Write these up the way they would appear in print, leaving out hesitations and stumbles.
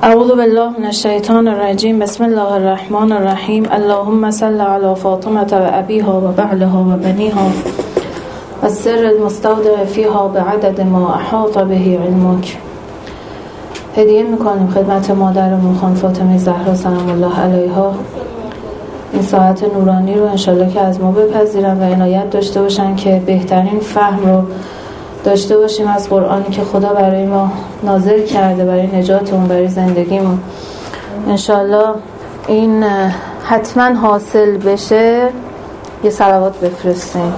اعوذ بالله من الشیطان الرجیم. بسم الله الرحمن الرحیم. اللهم صل علی فاطمه و ابیها و بعلها و بنیها و السر المستودع فیها بعدد ما احاط به علمک. هدیه میکنیم خدمت مادرمون خانم فاطمه زهرا سلام الله علیها این ساعت نورانی رو انشالله که از ما بپذیرن و عنایت داشته باشن که بهترین فهم رو داشته باشیم از قرآنی که خدا برای ما نازل کرده، برای نجاتمون، برای زندگیمون. انشالله این حتما حاصل بشه. یه صلوات بفرستیم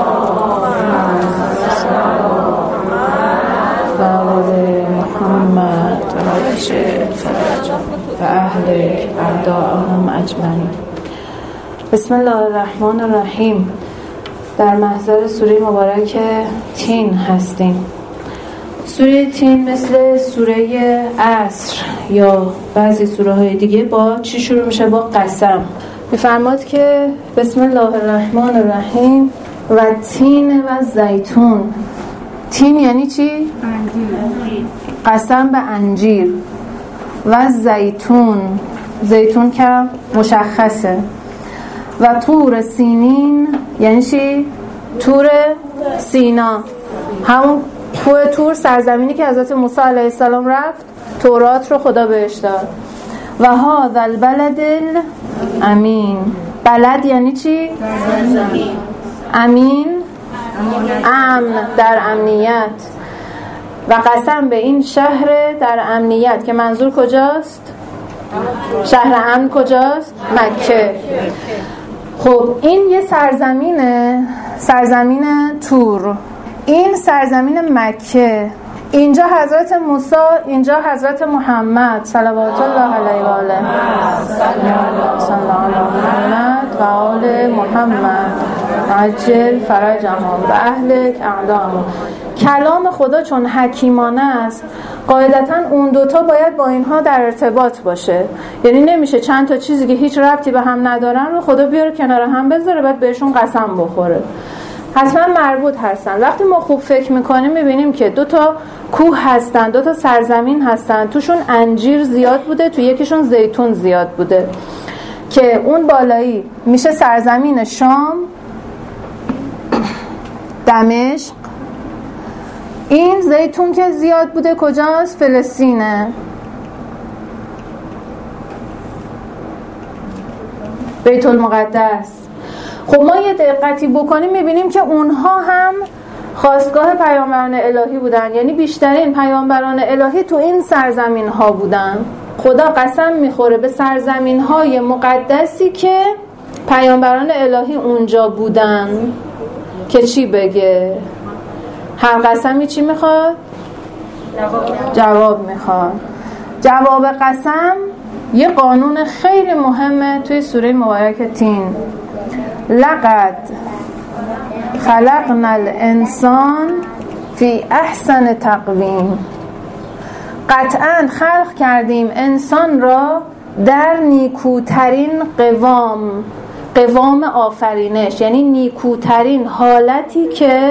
و آل محمد و بشر فرج و اهلک اعداءهم اجمعین. بسم الله الرحمن الرحیم. در محضر سوره مبارک تین هستیم. سوره تین مثل سوره عصر یا بعضی سوره های دیگه با چی شروع میشه؟ با قسم. میفرماد که بسم الله الرحمن الرحیم و تین و زیتون. تین یعنی چی؟ انجیر. قسم به انجیر. و زیتون، زیتون که مشخصه. و طور سینین یعنی چی؟ طور سینا، همون کوه طور، سرزمینی که حضرت موسی علیه السلام رفت تورات رو خدا بهش داد. و هذا البلد الامین. بلد یعنی چی؟ امین، امن، در امنیت. و قسم به این شهر در امنیت که منظور کجاست؟ شهر امن کجاست؟ مکه. خب این یه سرزمینه، سرزمین طور. این سرزمین مکه. اینجا حضرت موسی، اینجا حضرت محمد صلوات الله علیه و آله، صلی الله علی محمد و آل محمد عجل فرجهم و اهلک اعداءهم. کلام خدا چون حکیمانه است قاعدتاً اون دوتا باید با اینها در ارتباط باشه. یعنی نمیشه چند تا چیزی که هیچ ربطی به هم ندارن رو خدا بیاره کنار هم بذاره بعد بهشون قسم بخوره. حتما مربوط هستن. وقتی ما خوب فکر میکنیم میبینیم که دو تا کوه هستن، دو تا سرزمین هستن، توشون انجیر زیاد بوده، تو یکیشون زیتون زیاد بوده که اون بالایی میشه سرزمین شام، دمشق. این زیتون که زیاد بوده کجاست؟ فلسطینه. بیت المقدس. خب ما یه دقتی بکنیم میبینیم که اونها هم خاستگاه پیامبران الهی بودن، یعنی بیشترین پیامبران الهی تو این سرزمین ها بودن. خدا قسم میخوره به سرزمین های مقدسی که پیامبران الهی اونجا بودن که چی بگه؟ هر قسمی چی میخواد؟ جواب میخواد. جواب قسم یه قانون خیلی مهمه توی سوره مبارک تین. لقد خلقنا الانسان فی احسن تقویم. قطعاً خلق کردیم انسان را در نیکوترین قوام آفرینش، یعنی نیکوترین حالتی که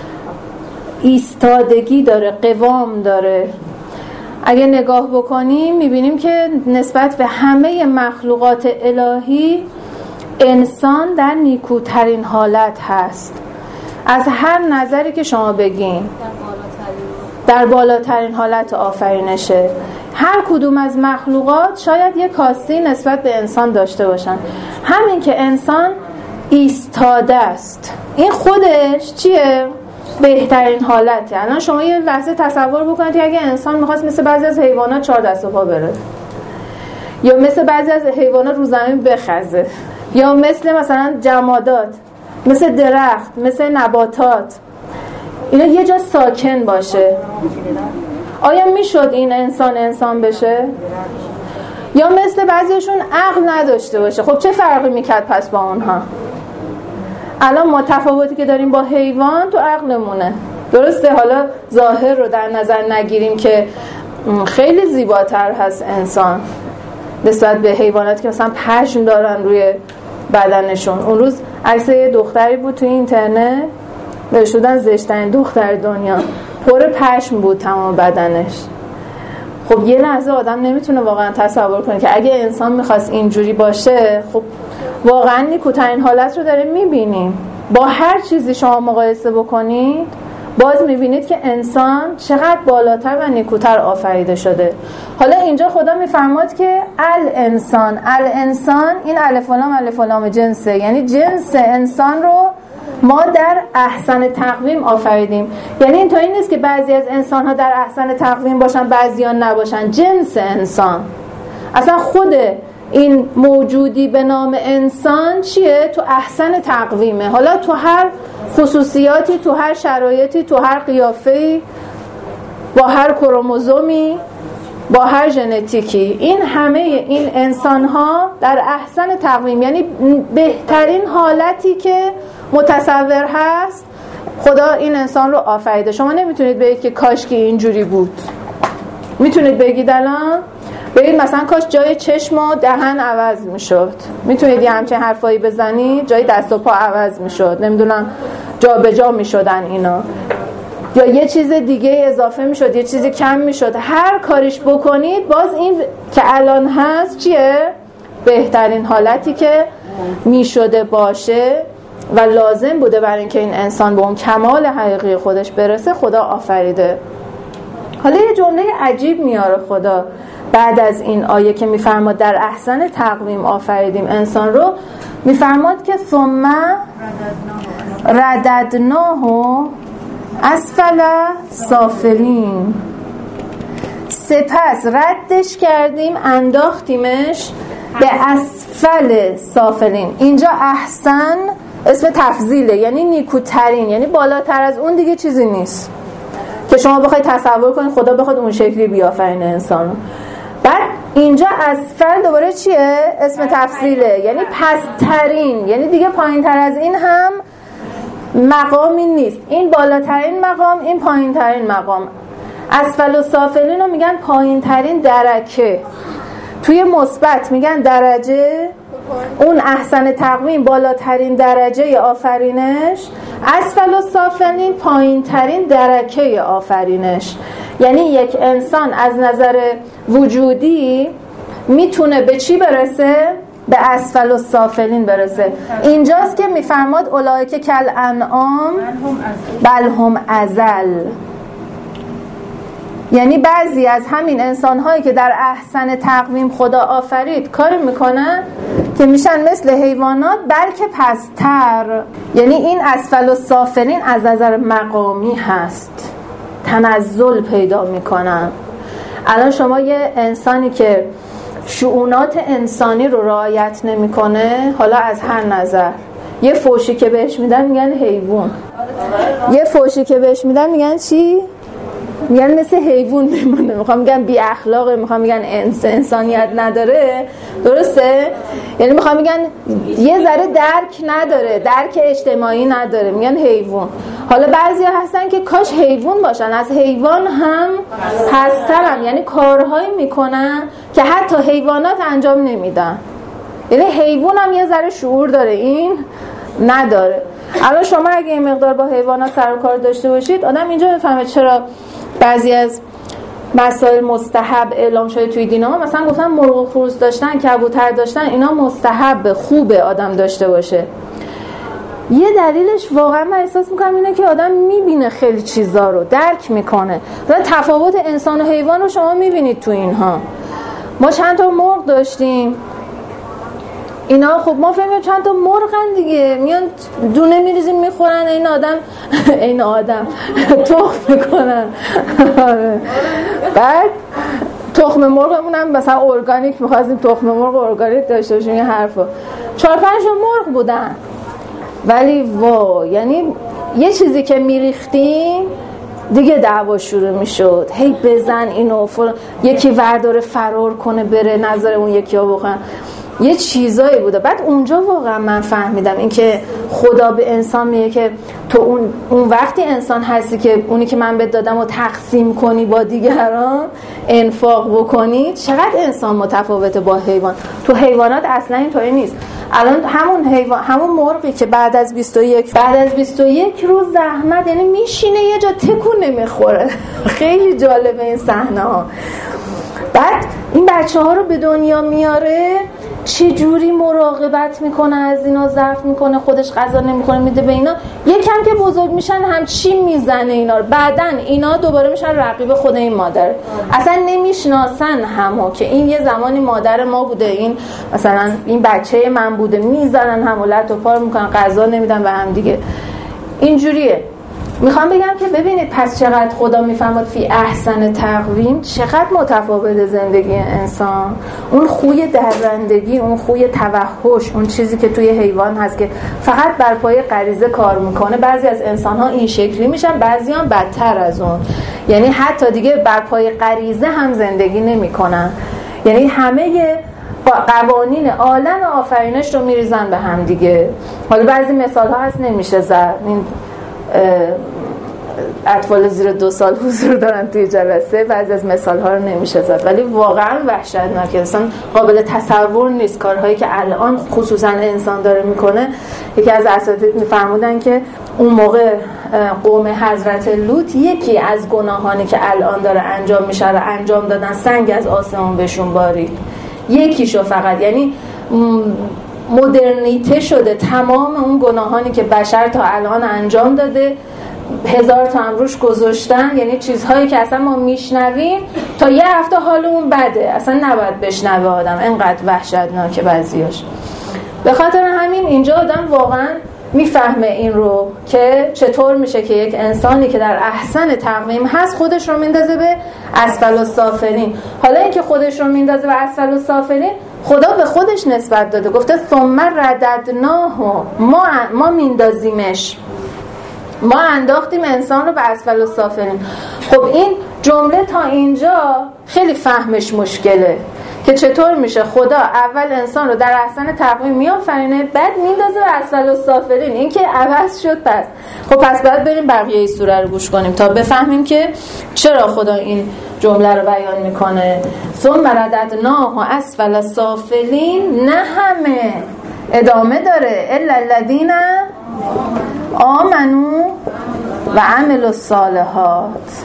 ایستادگی داره، قوام داره. اگه نگاه بکنیم میبینیم که نسبت به همه مخلوقات الهی انسان در نیکوترین حالت هست. از هر نظری که شما بگین در بالاترین حالت آفرینشه. هر کدوم از مخلوقات شاید یک کاستی نسبت به انسان داشته باشن. همین که انسان ایستاده است این خودش چیه؟ بهترین حالته. الان شما یه لحظه تصور بکنید که اگه انسان میخواست مثل بعضی از حیوانات 4 دست و پا بره، یا مثل بعضی از حیوانات رو زمین بخزه، یا مثلا جمادات، مثل درخت، مثل نباتات، اینا یه جا ساکن باشه، آیا میشد این انسان بشه؟ یا مثل بعضیشون عقل نداشته باشه؟ خب چه فرقی میکرد پس با اونها؟ الان ما تفاوتی که داریم با حیوان تو عقلمونه. درسته حالا ظاهر رو در نظر نگیریم که خیلی زیباتر هست انسان نسبت به حیوانات که مثلا پشم دارن روی بدنشون. اون روز عکس یه دختری بود تو اینترنت نوشتن زشت‌ترین دختر دنیا، پر پشم بود تمام بدنش. خب یه لحظه آدم نمیتونه واقعا تصور کنه که اگه انسان میخواست اینجوری باشه، خب واقعا نیکوترین حالت رو داره میبینیم. با هر چیزی شما مقایسه بکنید باز میبینید که انسان چقدر بالاتر و نیکوتر آفریده شده. حالا اینجا خدا میفرماد که الانسان این الف و لام جنسه، یعنی جنس انسان رو ما در احسن تقویم آفریدیم. یعنی اینطوری نیست که بعضی از انسان ها در احسن تقویم باشن بعضی ها نباشن. جنس انسان، اصلا خود این موجودی به نام انسان چیه؟ تو احسن تقویمه. حالا تو هر خصوصیاتی، تو هر شرایطی، تو هر قیافه‌ای، با هر کروموزومی، با هر ژنتیکی، این همه این انسان ها در احسن تقویم، یعنی بهترین حالتی که متصور هست خدا این انسان رو آفریده. شما نمیتونید بگید که کاش که اینجوری بود. میتونید بگید الان بگید مثلا کاش جای چشم و دهن عوض میشد. میتونید یه همچین حرفایی بزنید، جای دست و پا عوض میشد، نمیدونم جا به جا میشدن اینا، یا یه چیز دیگه اضافه میشد، یه چیزی کم میشد. هر کاریش بکنید باز این که الان هست چیه؟ بهترین حالتی که میشده باشه و لازم بوده برای اینکه این انسان به اون کمال حقیقی خودش برسه خدا آفریده. حالا یه جمله عجیب میاره خدا بعد از این آیه که میفرماد در احسن تقویم آفریدیم انسان رو، میفرماد که ثم رددناه اسفل سافلین، سپس ردش کردیم انداختیمش به اسفل سافلین. اینجا احسن اسم تفضیله، یعنی نیکوترین، یعنی بالاتر از اون دیگه چیزی نیست که شما بخواید تصور کنید خدا بخواد اون شکلی بیافرینه انسانو. بعد اینجا اسفل دوباره چیه؟ اسم تفضیله، یعنی پسترین، یعنی دیگه پایین تر از این هم مقامی نیست. این بالاترین مقام، این پایین ترین مقام. اسفل و سافلین رو میگن پایین ترین درکه. توی مثبت میگن درجه، اون احسن تقویم بالاترین درجه آفرینش، اسفل و سافلین پایین ترین درکه آفرینش. یعنی یک انسان از نظر وجودی میتونه به چی برسه؟ به اسفل و سافلین برسه. اینجاست که میفرماد اولئک کالانعام بل هم اضل، یعنی بعضی از همین انسان‌هایی که در احسن تقویم خدا آفرید کار میکنن که میشن مثل حیوانات بلکه پستر. یعنی این اسفل و سافلین از نظر مقامی هست، تنزل پیدا میکنن. الان شما یه انسانی که شؤونات انسانی رو رعایت نمیکنه، حالا از هر نظر، یه فوشی که بهش میدن میگن حیوان، یه فوشی که بهش میدن میگن چی؟ میگن مثل حیوان میمونه. میخوام میگن بی اخلاقه، میخوام میگن انسانیت نداره. درسته؟ یعنی میخوام میگن یه ذره درک نداره، درک اجتماعی نداره، میگن حیوان. حالا بعضی هستن که کاش حیوان باشن، از حیوان هم پسترن، یعنی کارهایی میکنن که حتی حیوانات انجام نمیدن. یعنی حیوان هم یه ذره شعور داره، این نداره. الان شما اگه این مقدار با حیوانات سر و کار داشته باشید، آدم اینجا میفهمه چرا بعضی از مسائل مستحب اعلام شده توی دین‌ها. مثلا گفتن مرغ و خروس داشتن، کبوتر داشتن، اینا مستحب، خوبه آدم داشته باشه. یه دلیلش واقعا من احساس میکنم اینه که آدم میبینه خیلی چیزا رو درک میکنه و تفاوت انسان و حیوان رو شما میبینید تو اینها. ما چند تا مرغ داشتیم، اینا خب ما فهمیم چند تا مرغن دیگه، میان دونه میریزیم میخورن، این آدم تخم میکنن. بعد تخم مرغمون هم مثلا ارگانیک، می‌خواستیم تخم مرغ ارگانیک داشته باشیم، این حرفا 4-5 مرغ بودن. ولی یعنی یه چیزی که میریختیم دیگه دعوا شروع میشد، هی بزن اینو فلان، یکی ورداره فرار کنه بره نظر اون یکی ها بخوان، یه چیزایی بوده. بعد اونجا واقعا من فهمیدم این که خدا به انسان میگه که تو اون وقتی انسان هستی که اونی که من بهت دادم رو تقسیم کنی با دیگران، انفاق بکنی. چقدر انسان متفاوته با حیوان. تو حیوانات اصلا اینطوری نیست. الان همون مرغی که بعد از 21 روز زحمت، یعنی میشینه یه جا تکون نمیخوره. خیلی جالبه این صحنه ها. بعد این بچه ها رو به دنیا میاره، چه جوری مراقبت میکنه از اینا، ضعف میکنه، خودش غذا نمیکنه میده به اینا. یکم که بزرگ میشن هم چی میزنه اینا رو، بعدن اینا دوباره میشن رقیب خود این مادر، اصلا نمیشناسن همو که این یه زمانی مادر ما بوده، این مثلا این بچه من بوده، میزنن هم و لت و پار میکنن، غذا نمیدن به هم دیگه. اینجوریه. میخوام بگم که ببینید پس چقدر خدا میفهمد فی احسن تقویم، چقدر متفاوت زندگی انسان. اون خوی درندگی، اون خوی توحش، اون چیزی که توی حیوان هست که فقط بر پای غریزه کار میکنه، بعضی از انسان ها این شکلی میشن، بعضی هم بدتر از اون، یعنی حتی دیگه بر پای غریزه هم زندگی نمیکنن، یعنی همه قوانین عالم آفرینش رو میریزن به هم دیگه. حالا بعضی مثال ها هست نمیشه زد، این اطفال زیر 2 سال حضور دارن توی جلسه، بعضی از مثال ها رو نمیشه زد، ولی واقعا وحشتناکه، اصلا قابل تصور نیست کارهایی که الان خصوصا انسان داره میکنه. یکی از اساتید میفرمودن که اون موقع قوم حضرت لوط یکی از گناهانی که الان داره انجام میشه رو انجام دادن، سنگ از آسمون بهشون بارید، یکیشو فقط، یعنی مدرنیته شده تمام اون گناهانی که بشر تا الان انجام داده 1000 تا هم روش گذاشتن، یعنی چیزهایی که اصلا ما میشنویم تا یه هفته حالمون بده، اصلا نباید بشنوه آدم، اینقدر وحشتناکه بعضیاش. به خاطر همین اینجا آدم واقعا میفهمه این رو که چطور میشه که یک انسانی که در احسن تقویم هست خودش رو میندازه به اسفل السافلین. حالا اینکه خودش رو میندازه به اسفل السافلین، خدا به خودش نسبت داده، گفته ثم رددناه، ما میندازیمش، ما انداختیم انسان رو به اسفل السافلین. خب این جمله تا اینجا خیلی فهمش مشکله که چطور میشه خدا اول انسان رو در احسن تقویم میآفرینه، بعد میندازه به اسفل السافلین. این که عوض شد. پس باید بریم بقیه سوره رو گوش کنیم تا بفهمیم که چرا خدا این جمله رو بیان میکنه. ثم رددناه اسفل السافلین، نه همه، ادامه داره، الا الذین آمنو و عملوا الصالحات.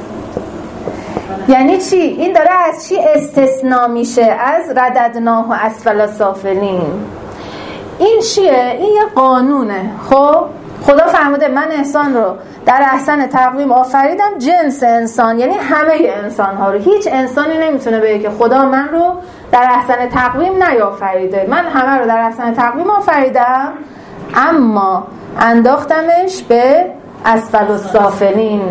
یعنی چی؟ این داره از چی استثناء میشه؟ از رددناه اسفل السافلین. این چیه؟ این یه قانونه. خب خدا فرموده من انسان رو در احسن تقویم آفریدم، جنس انسان، یعنی همه انسان ها رو. هیچ انسانی نمیتونه بگه که خدا من رو در احسن تقویم نیافریده، من همه رو در احسن تقویم آفریدم اما انداختمش به اسفل السافلین.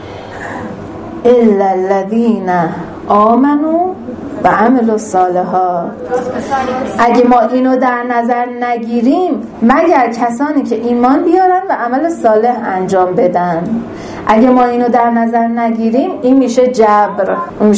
الا الذین آمنوا و عملوا الصالحات. اگه ما اینو در نظر نگیریم، مگر کسانی که ایمان بیارن و عمل صالح انجام بدن. اگه ما اینو در نظر نگیریم، این میشه جبر.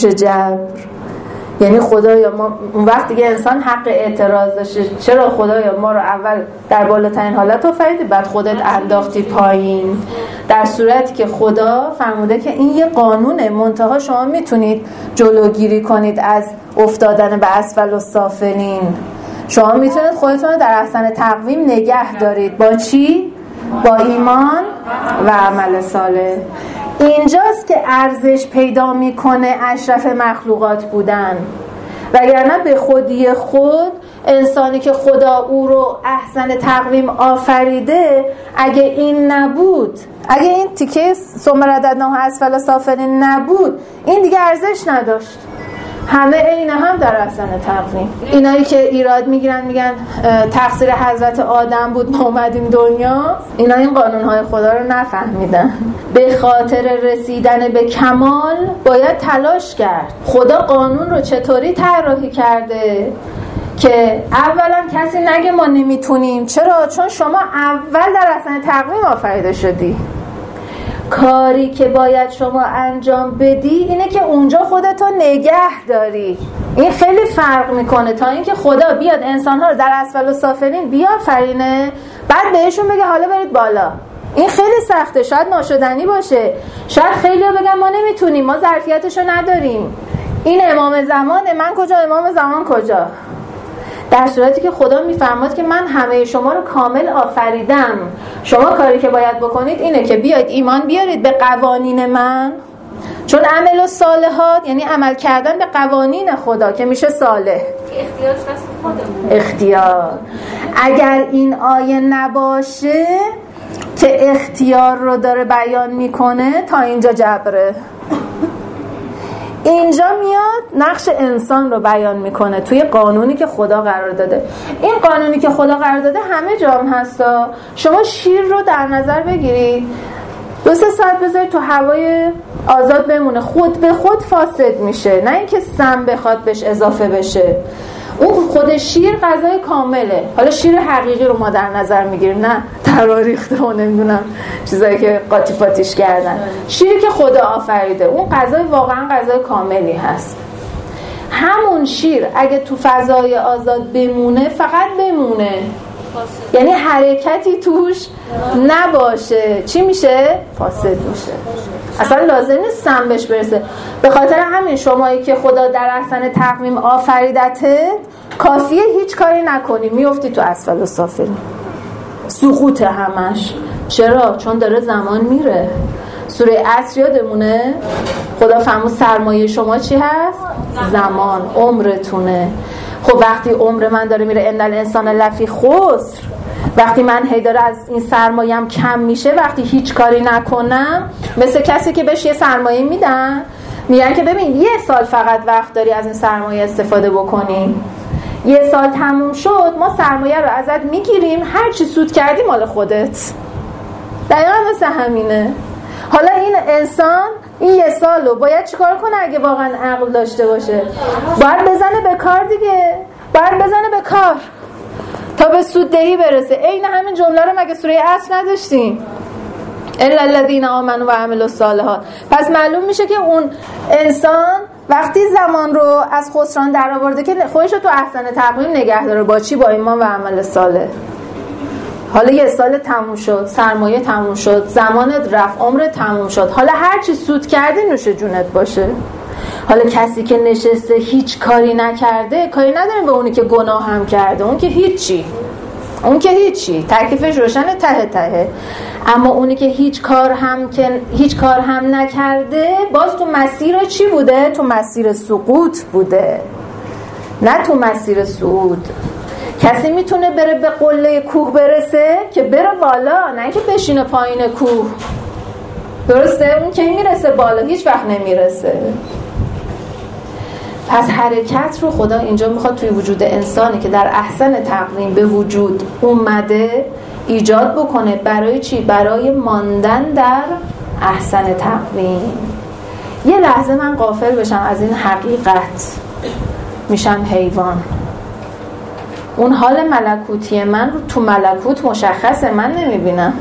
یعنی خدایا ما اون وقت دیگه انسان حق اعتراض داشته، چرا خدایا ما رو اول در بالاترین حالت آفریدی بعد خودت انداختی پایین، در صورتی که خدا فرموده که این یه قانونه، منتها شما میتونید جلوگیری کنید از افتادن به اسفل السافلین. شما میتونید خودتون رو در احسن تقویم نگه دارید. با چی؟ با ایمان و عمل صالح. اینجاست که ارزش پیدا میکنه اشرف مخلوقات بودن، وگرنه به خودی خود انسانی که خدا او رو احسن تقویم آفریده، اگه این نبود، اگه این تیکه ثم رددناه اسفل السافلین نبود، این دیگه ارزش نداشت. همه عین هم در احسن تقویم. اینایی که ایراد میگیرن میگن تقصیر حضرت آدم بود ما اومدیم دنیا، اینا این قانونهای خدا رو نفهمیدن. به خاطر رسیدن به کمال باید تلاش کرد. خدا قانون رو چطوری طراحی کرده که اولا کسی نگه ما نمیتونیم. چرا؟ چون شما اول در احسن تقویم آفریده شدی. کاری که باید شما انجام بدی اینه که اونجا خودتو نگه داری. این خیلی فرق میکنه تا اینکه خدا بیاد انسانها رو در اسفل السافلین بیافرینه بعد بهشون بگه حالا برید بالا. این خیلی سخته، شاید ناشدنی باشه، شاید خیلی‌ها بگن ما نمیتونیم، ما ظرفیتشو نداریم، این امام زمانه، من کجا، امام زمان کجا؟ در صورتی که خدا میفرماد که من همه شما رو کامل آفریدم، شما کاری که باید بکنید اینه که بیاید ایمان بیارید به قوانین من، چون عمل الصالحات یعنی عمل کردن به قوانین خدا که میشه صالح. اختیارش دست خودمون. اختیار. اگر این آیه نباشه که اختیار رو داره بیان میکنه، تا اینجا جبره. اینجا میاد نقش انسان رو بیان میکنه توی قانونی که خدا قرار داده. این قانونی که خدا قرار داده همه جام هستا. شما شیر رو در نظر بگیرید 2-3 ساعت بذارید تو هوای آزاد بمونه، خود به خود فاسد میشه، نه اینکه سم بخواد بهش اضافه بشه. اون خود شیر غذای کامله. حالا شیر حقیقی رو ما در نظر میگیریم، نه تراریخته و نمیدونم چیزایی که قاطی پاتیش کردن. شیری که خدا آفریده اون غذای واقعا غذای کاملی هست. همون شیر اگه تو فضای آزاد بمونه فقط بمونه، یعنی حرکتی توش نباشه، چی میشه؟ فاسد میشه. اصلا لازم نیست سم بهش برسه. به خاطر همین شمایی که خدا در احسن تقویم آفریدتت کافیه هیچ کاری نکنی، میفتی تو اسفل السافلین، سقوط همش. چرا؟ چون داره زمان میره. سوره عصر یادمونه خدا فرمود سرمایه شما چی هست؟ زمان، عمرتونه. خب وقتی عمر من داره میره، ان الانسان لفی خسر، وقتی من هی داره از این سرمایه‌ام کم میشه، وقتی هیچ کاری نکنم، مثل کسی که بهش یه سرمایه میدن، میگن که ببین 1 سال فقط وقت داری از این سرمایه استفاده بکنی، 1 سال تموم شد ما سرمایه رو ازت میگیریم، هر چی سود کردی مال خودت. دقیقا مثل همینه. حالا این انسان این 1 سال رو باید چیکار کنه اگه واقعا عقل داشته باشه؟ باید بزنه به کار دیگه، باید بزنه به کار تا به سوددهی برسه. عین همین جمله رو مگه سوره عصر نداشتیم؟ الا الذین آمنوا و عملوا الصالحات. پس معلوم میشه که اون انسان وقتی زمان رو از خسران در آورده که خودش رو تو احسن تقویم نگه داره. با چی؟ با ایمان و عمل صالح. حالا 1 سال تموم شد، سرمایه تموم شد، زمانت رفت، عمرت تموم شد، حالا هر چی سود کردی نوش جونت باشه. حالا کسی که نشسته هیچ کاری نکرده، کاری نداریم به اونی که گناه هم کرده، اون که هیچی، تکلیفش روشنه ته. اما اونی که هیچ کار هم نکرده، باز تو مسیر چی بوده؟ تو مسیر سقوط بوده، نه تو مسیر صعود. کسی میتونه بره به قله کوه برسه که بره بالا، نه که بشینه پایین کوه. درسته؟ اون که میرسه بالا هیچ وقت نمیرسه. پس حرکت رو خدا اینجا میخواد توی وجود انسانی که در احسن تقویم به وجود اومده ایجاد بکنه. برای چی؟ برای ماندن در احسن تقویم. یه لحظه من غافل بشم از این حقیقت، میشم حیوان. اون حال ملکوتی من رو تو ملکوت مشخصه، من نمیبینم.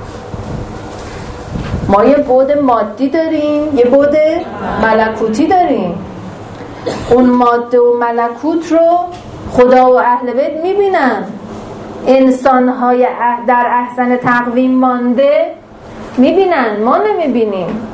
ما یه بعد مادی داریم، یه بعد ملکوتی داریم. اون ماده و ملکوت رو خدا و اهل بیت میبینن. انسان‌های در احسن تقویم مانده میبینن، ما نمیبینیم.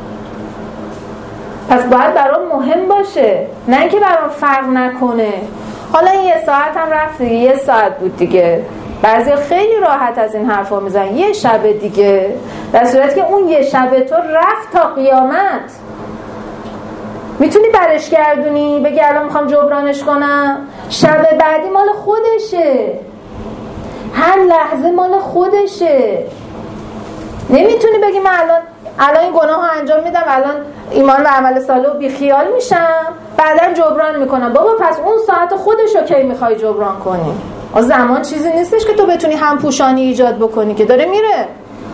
پس باید برام مهم باشه، نه اینکه برام فرق نکنه. حالا این 1 ساعت هم رفت دیگه، 1 ساعت بود دیگه. بعضی خیلی راحت از این حرفا میزنن 1 شب دیگه، در صورتی که اون 1 شب تو رفت تا قیامت. میتونی برش گردونی بگی الان میخوام جبرانش کنم؟ شب بعدی مال خودشه، هر لحظه مال خودشه. نمیتونی بگی من الان این گناه ها انجام میدم، الان ایمان و عمل صالح و بیخیال میشم، بعدا جبران میکنم. بابا پس اون ساعت خودشو کی میخوای جبران کنی؟ زمان چیزی نیستش که تو بتونی هم پوشانی ایجاد بکنی، که داره میره.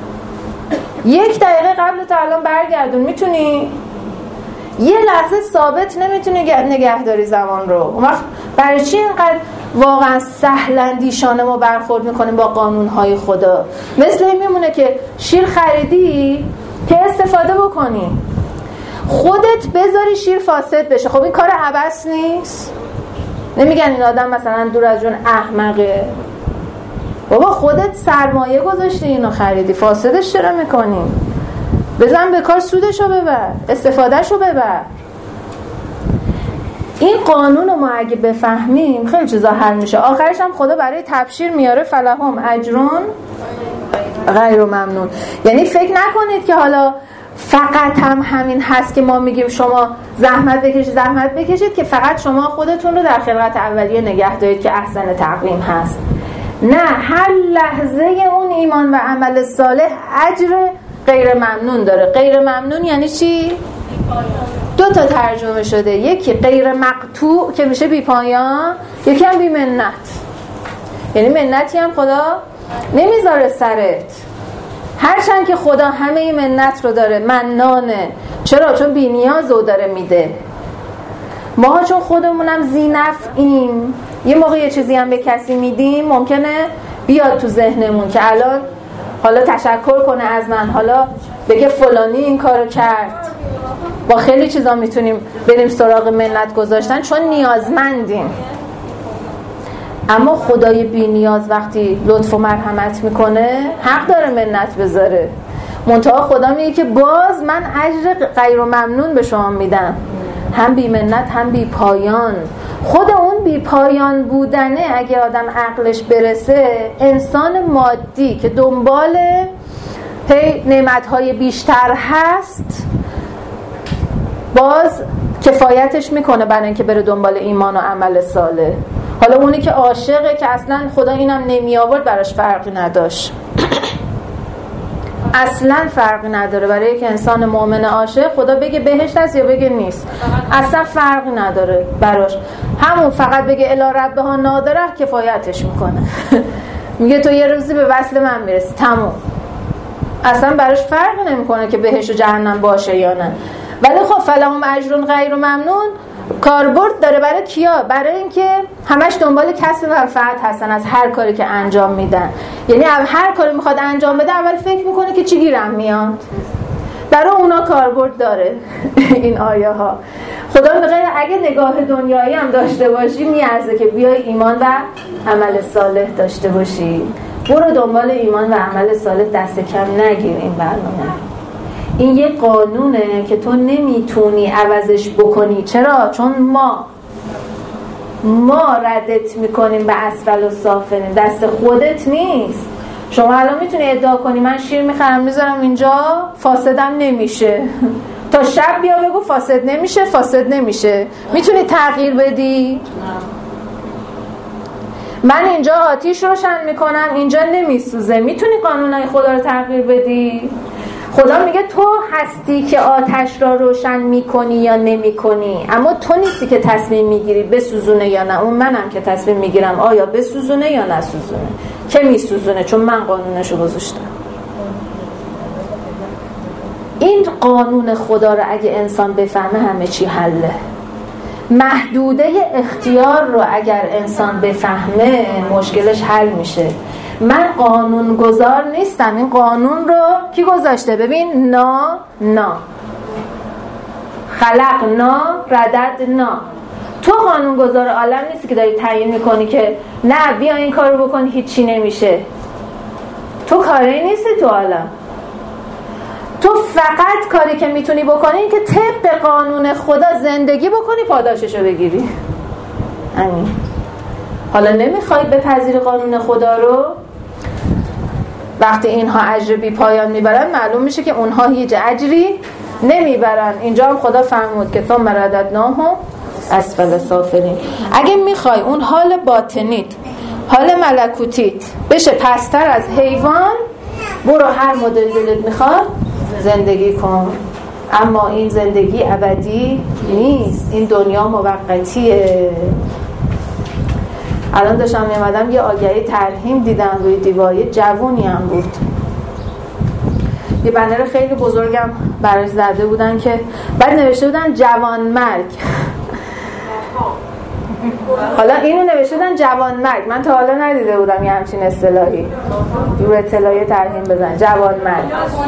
1 دقیقه قبل تا الان برگردون. میتونی؟ یه لحظه ثابت نمیتونی نگهداری زمان رو. اون وقت برای چی اینقدر واقعا سهل اندیشانه ما برخورد میکنیم با قانونهای خدا؟ مثل این میمونه که شیر خریدی که استفاده بکنی، خودت بذاری شیر فاسد بشه. خب این کار عبث نیست؟ نمیگن این آدم مثلا دور از جون احمقه؟ بابا خودت سرمایه گذاشتی اینو خریدی، فاسدش چرا میکنی؟ بزن به کار، سودشو ببر، استفادهشو ببر. این قانون رو ما اگه بفهمیم خیلی چیزا حل میشه. آخرش هم خدا برای تبشیر میاره فلهم اجرون غیر ممنون. یعنی فکر نکنید که حالا فقط هم همین هست که ما میگیم شما زحمت بکشید که فقط شما خودتون رو در خلقت اولیه نگه دارید که احسن تقویم هست. نه، هر لحظه اون ایمان و عمل صالح اجر غیر ممنون داره. غیر ممنون یعنی چی؟ 2 تا ترجمه شده، یکی غیر مقطوع که میشه بی پایان، یکی هم بی منت. یعنی منتی هم خدا نمیذاره سرت، هرچند که خدا همه این منت رو داره، منانه. چرا؟ چون بی نیاز رو داره میده. ما چون خودمونم ذی‌نفعیم، یه موقع یه چیزی هم به کسی میدیم ممکنه بیاد تو ذهنمون که الان حالا تشکر کنه از من، حالا بگه فلانی این کارو کرد. با خیلی چیزا میتونیم بریم سراغ منت گذاشتن چون نیازمندیم. اما خدای بی نیاز وقتی لطف و مرحمت میکنه حق داره منت بذاره. منتها خدا میگه که باز من اجر غیر ممنون به شما میدم، هم بی منت هم بی پایان. خود اون بی پایان بودنه اگه آدم عقلش برسه، انسان مادی که دنبال نعمتهای بیشتر هست باز کفایتش میکنه برای اینکه بره دنبال ایمان و عمل صالح. حالا اونی که عاشقه که اصلا خدا اینم نمی آورد براش فرقی نداشت، اصلا فرقی نداره. برای یک انسان مؤمن عاشق خدا بگه بهشت هست یا بگه نیست، اصلا فرقی نداره براش. همون فقط بگه الی ربها نادره کفایتش میکنه. میگه تو یه روزی به وصل من میرسی، تموم. اصلا براش فرقی نمیکنه که بهشت و جهنم باشه یا نه. ولی خب فلهم اجر غیر ممنون کاربرد داره برای کیا؟ برای اینکه همش دنبال کسب منفعت هستن از هر کاری که انجام میدن. یعنی هر کاری میخواد انجام بده اول فکر میکنه که چی گیرم میاد. برای اونا کاربرد داره این آیه ها. خدا میگه اگه نگاه دنیایی هم داشته باشی میارزه که بیای ایمان و عمل صالح داشته باشی. برو دنبال ایمان و عمل صالح، دست کم نگیر این برنامه. این یه قانونه که تو نمیتونی عوضش بکنی. چرا؟ چون ما ردت میکنیم به اسفل و سافلین، دست خودت نیست. شما الان میتونی ادعا کنی من شیر میخرم میذارم اینجا فاسدم نمیشه، تا شب بیا بگو فاسد نمیشه. میتونی تغییر بدی؟ من اینجا آتیش روشن میکنم اینجا نمیسوزه، میتونی قانونهای خدا رو تغییر بدی؟ خدا میگه تو هستی که آتش را روشن میکنی یا نمیکنی، اما تو نیستی که تصمیم میگیری بسوزونه یا نه. اون منم که تصمیم میگیرم آیا بسوزونه یا نسوزونه. که میسوزونه چون من قانونشو گذاشتم. این قانون خدا رو اگه انسان بفهمه همه چی حله. محدوده اختیار رو اگر انسان بفهمه مشکلش حل میشه. من قانون گذار نیستم، این قانون رو کی گذاشته؟ ببین، نا خلقنا رددنا. تو قانون گذار عالم نیستی که داری تعیین میکنی که نه بیا این کار رو بکنی هیچی نمیشه. تو کاری نیستی تو عالم. تو فقط کاری که میتونی بکنی این که طبق قانون خدا زندگی بکنی، پاداششو بگیری. همین. حالا نمیخوای بپذیری قانون خدا رو، وقتی اینها اجر بی پایان میبرن معلوم میشه که اونها هیچ اجری نمیبرن. اینجا هم خدا فرمود که ثم رددناهم اسفل سافلین. اگه میخوای اون حال باطنیت، حال ملکوتیت بشه پستر از حیوان، برو هر مدل دلت میخواد زندگی کن. اما این زندگی ابدی نیست، این دنیا موقتیه. الان داشتم میامدم یه آگهی ترحیم دیدم روی دیوار، یه جوونی هم بود، یه بنر خیلی بزرگم براش زده بودن که بعد نوشته بودن جوان مرگ. حالا اینو نوشته بودن جوان مرگ، من تا حالا ندیده بودم یه همچین اصطلاحی. روی اطلاعی ترحیم بزن جوان مرگ.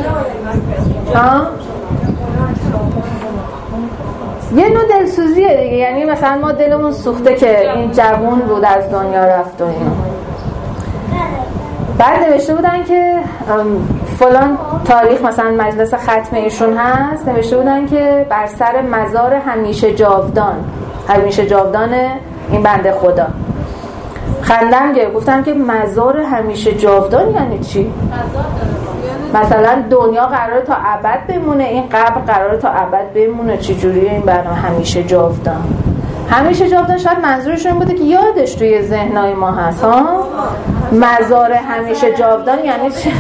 یه نوع دلسوزیه دیگه، یعنی مثلا ما دلمون سوخته که این جوان بود از دنیا رفت و اینو. بعد نوشته بودن که فلان تاریخ مثلا مجلس ختم ایشون هست، نوشته بودن که بر سر مزار همیشه جاودان این بنده خدا. خندم گرفت، گفتم که مزار همیشه جاودان یعنی چی؟ مثلا دنیا قراره تا ابد بمونه، این قبر قراره تا ابد بمونه. چجوریه این برنامه همیشه جاودان؟ همیشه جاودان شاید منظورش این بوده که یادش توی ذهنای ما هست ها. مزار همیشه جاودان یعنی چی؟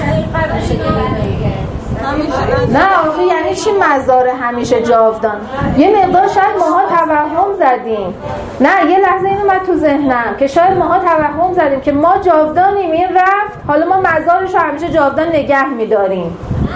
نه آخه یعنی چی مزار همیشه جاودان؟ یه مقدار شاید ماها توهم زدیم. نه یه لحظه این اومد تو ذهنم که شاید ماها توهم زدیم که ما جاودانیم، این رفت، حالا ما مزارش رو همیشه جاودان نگه می‌داریم.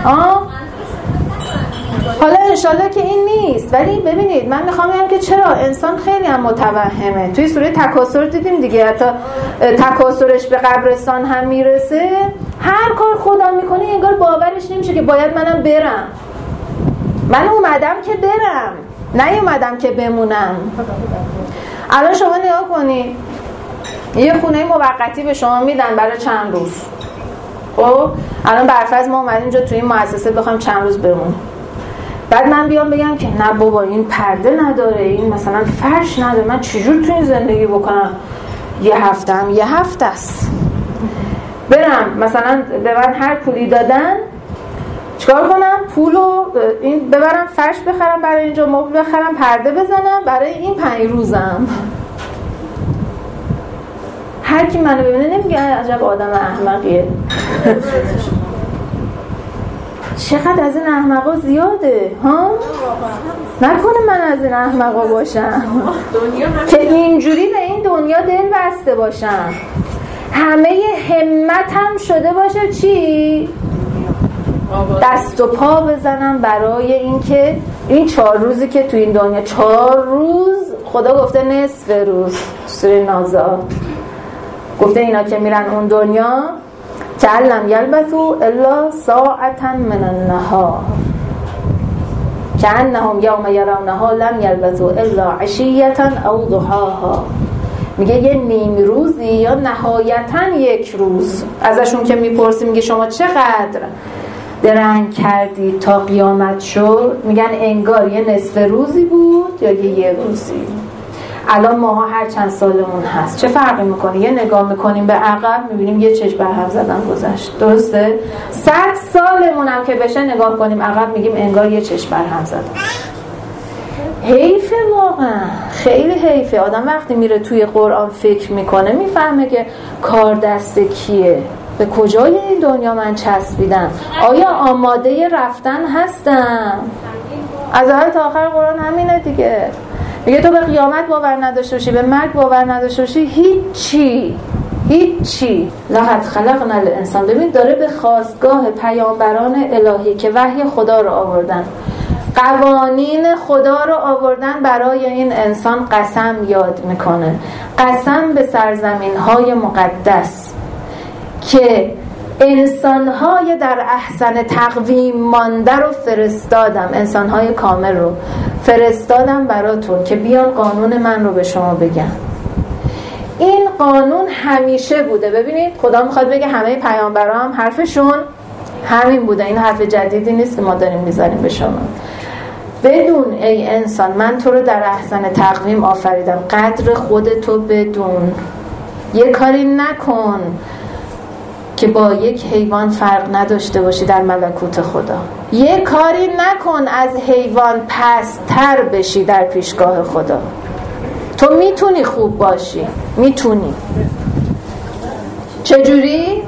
حالا انشالله که این نیست، ولی ببینید من میخوام بگم که چرا انسان خیلی هم متوهمه. توی سوره تکاثر دیدیم دیگه، حتی تکاثرش به قبرستان هم میرسه. هر کار خدا میکنه انگار باورش نمیشه که باید منم برم. من اومدم که برم، نه اومدم که بمونم. الان شما نگاه کنید، یه خونه موقتی به شما میدن برای چند روز. خب الان برفرض ما اومدیم اینجا توی این مؤسسه بخوایم چند روز بمونیم، بعد من بیام بگم که نه بابا این پرده نداره، این مثلا فرش نداره، من چجور تو این زندگی بکنم؟ یه هفته است. برم مثلا به من هر پولی دادن چیکار کنم؟ پولو این ببرم فرش بخرم برای اینجا، مبل بخرم، پرده بزنم برای این 5 روزم. هر کی منو ببینه نمیگه عجب آدم احمقیه. چقدر از این احمقا زیاده ها؟ نکنه من از این احمقا باشم که اینجوری به این دنیا دل بسته باشم، همه همتم شده باشه چی؟ دست و پا بزنم برای این که این 4 روزی که تو این دنیا، 4 روز خدا گفته نصف روز، سوره نازعات گفته اینا که میرن اون دنیا کأنهم یلبثوا الا ساعة من النهار کأنهم یوم یرونها لم یلبثوا الا عشیة او ضحاها. میگه یه نیم روزی یا نهایتاً 1 روز. ازشون که میپرسیم میگه شما چقدر درنگ کردی تا قیامت شد؟ میگن انگار یه نصف روزی بود یا یه روزی. الان ماها هر چند سالمون هست چه فرقی میکنه؟ یه نگاه میکنیم به عقب میبینیم یه چشم برهم زدن گذشت، درسته؟ 100 سالمون هم که بشه نگاه کنیم عقب میگیم انگار یه چشم برهم زدن. حیفه واقعا، خیلی حیفه. آدم وقتی میره توی قرآن فکر میکنه میفهمه که کار دست کیه، به کجای این دنیا من چسبیدم، آیا آماده رفتن هستم؟ از اول تا آخر قرآن همینه دیگه. میگه تو به قیامت باور نداشته باشی، به مرگ باور نداشته باشی، هیچی. لقد خلقنا الانسان. ببین داره به خاستگاه پیامبران الهی که وحی خدا رو آوردن، قوانین خدا رو آوردن برای این انسان قسم یاد میکنه. قسم به سرزمین‌های مقدس که انسان‌های در احسن تقویم مانده رو فرستادم، انسان‌های کامل رو فرستادم براتون که بیان قانون من رو به شما بگن. این قانون همیشه بوده. ببینید خدا میخواد بگه همه پیامبران هم حرفشون همین بوده، این حرف جدیدی نیست که ما داریم میزنیم به شما. بدون ای انسان من تو رو در احسن تقویم آفریدم، قدر خودتو بدون. یه کاری نکن که با یک حیوان فرق نداشته باشی در ملکوت خدا. یه کاری نکن از حیوان پست‌تر بشی در پیشگاه خدا. تو میتونی خوب باشی، میتونی. چجوری؟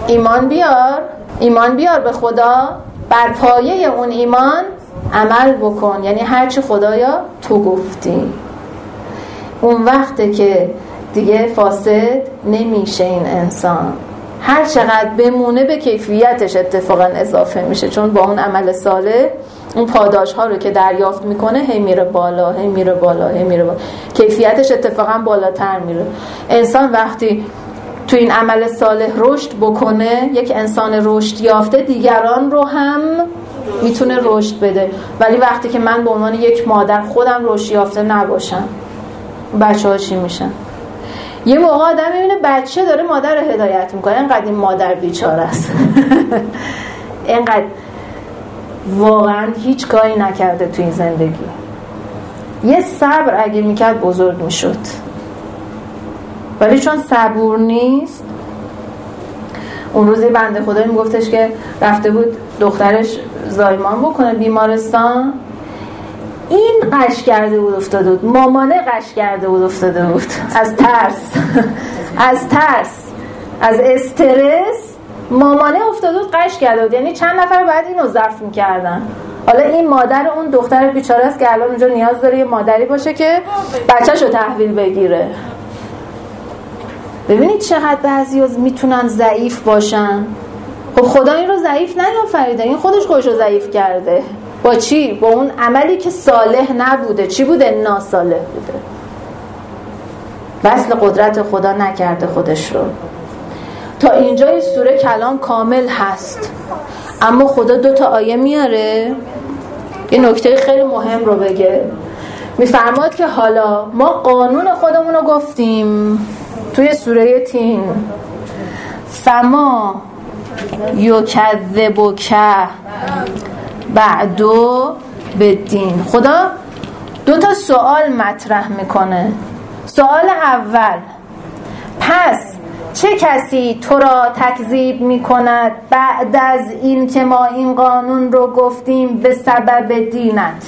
ایمان بیار به خدا، بر پایه اون ایمان عمل بکن، یعنی هرچی خدایا تو گفتی. اون وقته که دیگه فاسد نمیشه این انسان، هر چقدر بمونه به کیفیتش اتفاقا اضافه میشه، چون با اون عمل صالح اون پاداش ها رو که دریافت میکنه هی میره بالا، کیفیتش اتفاقا بالاتر میره. انسان وقتی تو این عمل صالح رشد بکنه، یک انسان رشد یافته دیگران رو هم میتونه رشد بده. ولی وقتی که من به عنوان یک مادر خودم رشد یافته نباشم، بچه ها چی میشن؟ یه موقع آدم میبینه بچه داره مادر رو هدایت میکنه، اینقدر این مادر بیچاره است اینقدر واقعا هیچ کاری نکرده تو این زندگی. یه صبر اگه میکرد بزرگ میشد، ولی چون صبور نیست اون روزی بنده خدا میگفتش که رفته بود دخترش زایمان بکنه بیمارستان، این قش کرده بود افتاده بود، مامانه قش کرده بود افتاده بود از ترس از ترس، از استرس مامانه افتاده بود قش کرده بود. یعنی چند نفر بعد اینو ظرف میکردن. حالا این مادر اون دختر بیچاره است که الان اونجا نیاز داره یه مادری باشه که بچه‌شو تحویل بگیره. ببینید چقدر بعضیا میتونن ضعیف باشن. خب خدا این رو ضعیف نیافریده، این خودش رو ضعیف کرده. با چی؟ با اون عملی که صالح نبوده. چی بوده؟ ناصالح بوده. وصل قدرت خدا نکرده خودش رو. تا اینجای سوره کلام کامل هست، اما خدا 2 آیه میاره یه نکته خیلی مهم رو بگه. میفرماد که حالا ما قانون خودمون رو گفتیم توی سوره تین، فما یکذبک بعدو بالدین. خدا 2 سوال مطرح میکنه. سوال اول، پس چه کسی تو را تکذیب میکند بعد از این که ما این قانون رو گفتیم به سبب دینت؟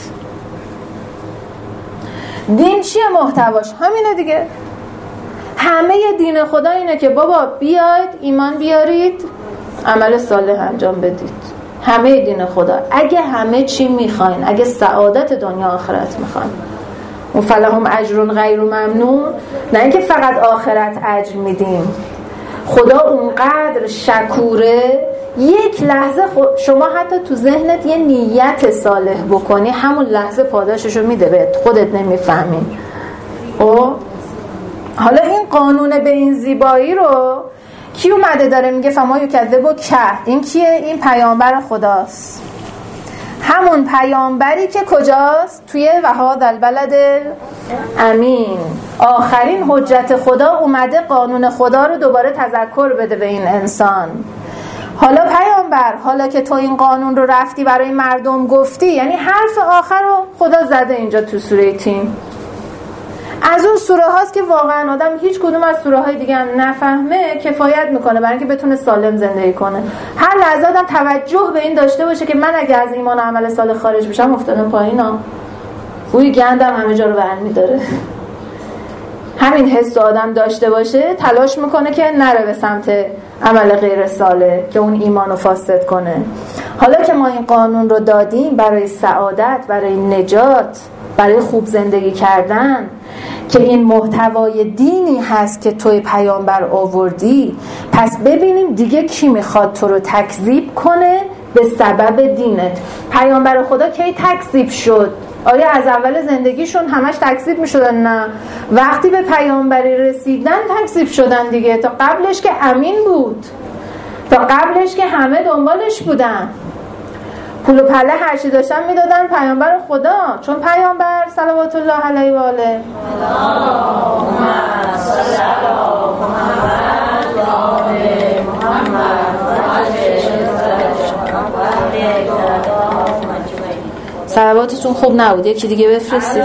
دین چیه محتواش؟ همینه دیگه. همه دین خدا اینه که بابا بیاید ایمان بیارید عمل صالح انجام بدید. همه دین خدا. اگه همه چی میخواین، اگه سعادت دنیا آخرت میخواین، و فلهم اجر غیر ممنون، نه اینکه فقط آخرت اجر میدیم. خدا اونقدر شکوره، یک لحظه شما حتی تو ذهنت یه نیت صالح بکنی همون لحظه پاداششو میده بهت، خودت نمیفهمی. حالا این قانون به این زیبایی رو کی اومده داره میگه فما یکذبک؟ این کیه؟ این پیامبر خداست. همون پیامبری که کجاست؟ توی وهذا البلد امین. آخرین حجت خدا اومده قانون خدا رو دوباره تذکر بده به این انسان. حالا پیامبر، حالا که تو این قانون رو رفتی برای مردم گفتی، یعنی حرف آخر رو خدا زده اینجا تو سوره تین. از اون سوره هاست که واقعا آدم هیچ کدوم از سوره های دیگه هم نفهمه کفایت میکنه برای اینکه بتونه سالم زندگی کنه. هر لحظه آدم توجه به این داشته باشه که من اگه از ایمان و عمل صالح خارج بشم افتادم پایینا، بوی گندم همه جا رو برمی‌داره. همین حس آدم داشته باشه تلاش میکنه که نره به سمت عمل غیر صالح که اون ایمانو فاسد کنه. حالا که ما این قانون رو دادیم برای سعادت، برای نجات، برای خوب زندگی کردن، که این محتوای دینی هست که توی پیامبر آوردی، پس ببینیم دیگه کی میخواد تو رو تکذیب کنه به سبب دینت. پیامبر خدا کی تکذیب شد؟ آیا از اول زندگیشون همش تکذیب میشدن؟ نه، وقتی به پیامبری رسیدن تکذیب شدن دیگه. تا قبلش که امین بود، تا قبلش که همه دنبالش بودن، پول و پله هرچی داشتن میدادن پیامبر خدا، چون پیامبر صلوات الله علیه و آله صلواتتون خوب نبود، یکی دیگه بفرستید.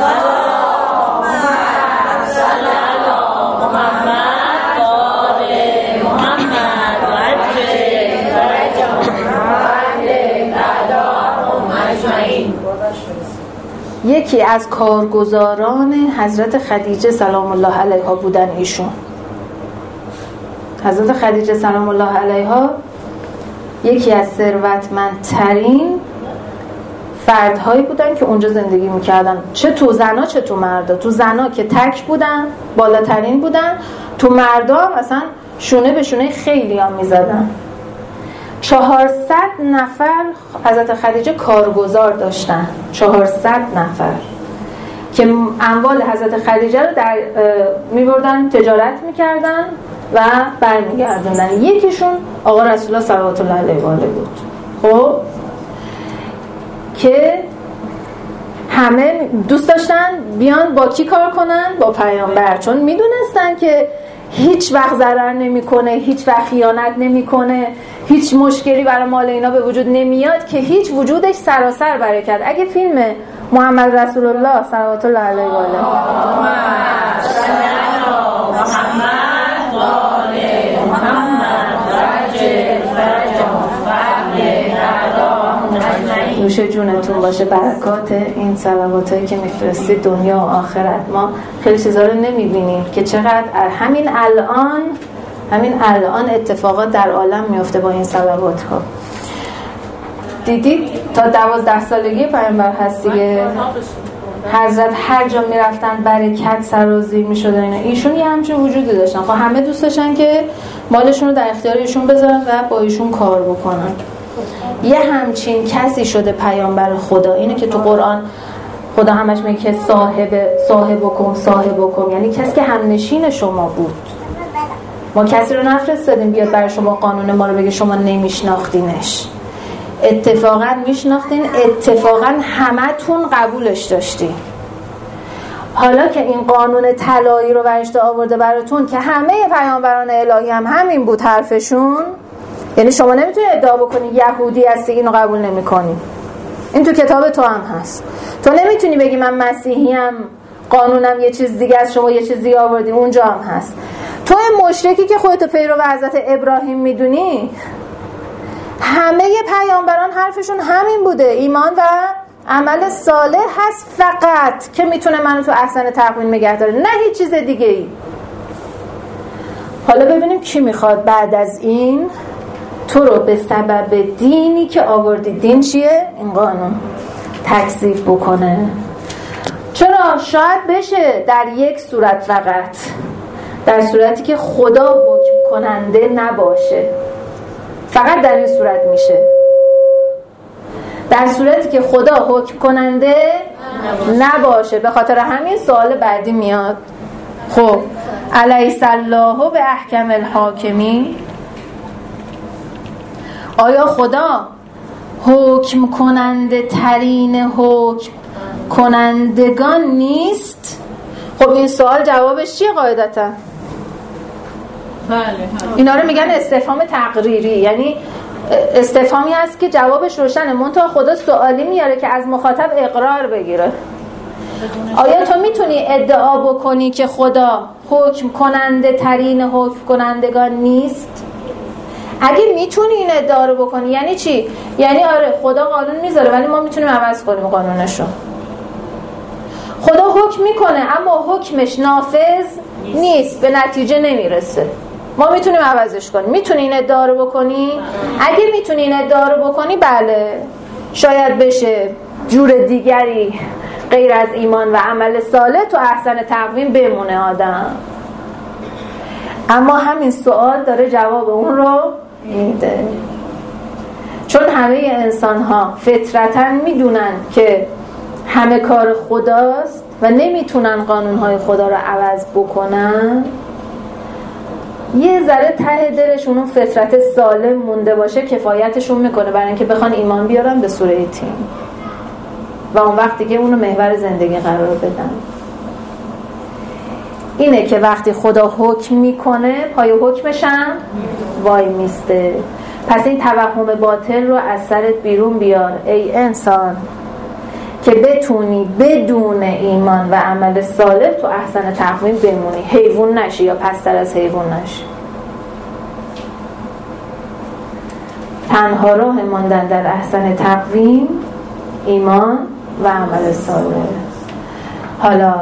یکی از کارگزاران حضرت خدیجه سلام الله علیها بودن ایشون. حضرت خدیجه سلام الله علیها یکی از ثروتمندترین فردهایی بودن که اونجا زندگی میکردن، چه تو زنا چه تو مردا. تو زنا که تک بودن، بالاترین بودن، تو مردا هم اصلا شونه به شونه خیلی هم میزدن. 400 نفر حضرت خدیجه کارگزار داشتن، 400 نفر که اموال حضرت خدیجه رو میبردن تجارت میکردن و برمیگردوندن. یکیشون آقا رسول الله صلوات الله علیه و آله بود. خب که همه دوست داشتن بیان با کی کار کنن؟ با پیامبر، چون میدونستن که هیچ وقت ضرر نمیکنه، هیچ وقت خیانت نمیکنه، هیچ مشکلی برای مال اینا به وجود نمیاد، که هیچ وجودش سراسر برکت. اگه فیلم محمد رسول الله صلوات الله علیه و آله محمد نوش جونتون باشه. برکات این صلواتایی که میفرستی دنیا و آخرت. ما خیلی چیزا رو نمیبینیم که چقدر همین الان اتفاقات در عالم میفته با این صلوات ها. دیدید تا 12 سالگی پیامبر هست دیگه، حضرت هر جا میرفتن برکت سرازیر میشد. ایشون یه همچین وجودی داشتن. خب همه دوست داشتن که مالشون رو در اختیار ایشون بذارن و با ایشون کار بکنن. یه همچین کسی شده پیامبر خدا. اینه که تو قرآن خدا همش میگه که صاحبکم، یعنی کسی که همنشین شما بود. ما کسی رو نفرستادیم بیاد برای شما قانون ما رو بگه شما نمیشناختینش. اتفاقا میشناختین، اتفاقا همتون قبولش داشتین. حالا که این قانون طلایی رو ورشته آورده براتون که همه پیامبران الهی هم همین بود حرفشون، یعنی شما نمیتونی ادعا بکنی یهودی هستی اینو قبول نمی‌کنی. این تو کتاب تو هم هست. تو نمیتونی بگی من مسیحیم قانونم یه چیز دیگه است، شما یه چیز دیگه آوردی، اونجا هم هست. تو مشرکی که خودتو پیرو حضرت ابراهیم میدونی، همه پیامبران حرفشون همین بوده، ایمان و عمل صالح هست فقط که میتونه منو تو احسن تقویم نگه داره، نه هیچ چیز دیگه ای. حالا ببینیم کی میخواد بعد از این تو رو به سبب دینی که آوردی، دین چیه؟ این قانون، تکذیب بکنه. چرا؟ شاید بشه در یک صورت فقط، در صورتی که خدا حکم کننده نباشه. فقط در این صورت میشه، در صورتی که خدا حکم کننده نباشه. به خاطر همین سوال بعدی میاد، خب الیس الله به احکم الحاکمین، آیا خدا حکم کننده ترین حکم کنندگان نیست؟ خب این سوال جوابش چیه قاعدتا؟ اینا رو میگن استفهام تقریری، یعنی استفهامی هست که جوابش روشنه، منتها خدا سوالی میاره که از مخاطب اقرار بگیره. آیا تو میتونی ادعا بکنی که خدا حکم کننده ترین حکم کنندگان نیست؟ اگه میتونی این ادعا رو بکنی یعنی چی؟ یعنی آره خدا قانون میذاره ولی ما میتونیم عوض کنیم قانونشو. خدا حکم میکنه اما حکمش نافذ نیست، به نتیجه نمیرسه، ما میتونیم عوضش کنیم. میتونی این ادعا رو بکنی؟ اگه میتونی این ادعا رو بکنی بله، شاید بشه جور دیگری غیر از ایمان و عمل صالح تو احسن تقویم بمونه آدم. اما همین سوال داره جواب اون رو میده، چون همه انسان ها فطرتاً میدونن که همه کار خداست و نمیتونن قانونهای خدا رو عوض بکنن. یه ذره ته دلشون اون فطرت سالم مونده باشه کفایتشون میکنه برای اینکه بخوان ایمان بیارن به سوره تین و اون وقت دیگه اونو محور زندگی قرار بدن. اینه که وقتی خدا حکم میکنه پای حکمش هم وای میسته. پس این توهم باطل رو از سرت بیرون بیار ای انسان که بتونی بدون ایمان و عمل صالح تو احسن تقویم بمونی، حیوان نشی یا پستر از حیوان نشی. تنها راه ماندن در احسن تقویم ایمان و عمل صالح. حالا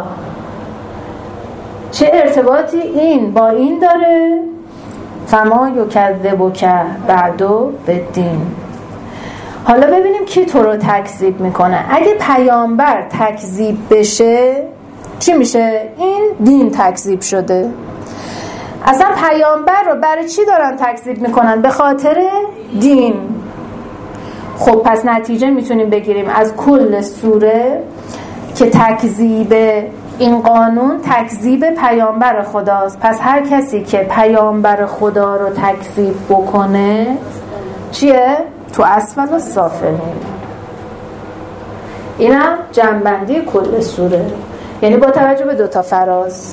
چه ارتباطی این با این داره؟ فما یکذبک بعدو بالدین. حالا ببینیم کی تو رو تکذیب میکنه. اگه پیامبر تکذیب بشه چی میشه؟ این دین تکذیب شده. اصلا پیامبر رو برای چی دارن تکذیب میکنن؟ به خاطر دین. خب پس نتیجه میتونیم بگیریم از کل سوره که تکذیب این قانون تکذیب پیامبر خداست. پس هر کسی که پیامبر خدا رو تکذیب بکنه چیه؟ تو اسفل و سافلین. اینم جنبندی کل سوره، یعنی با توجه به دوتا فراز.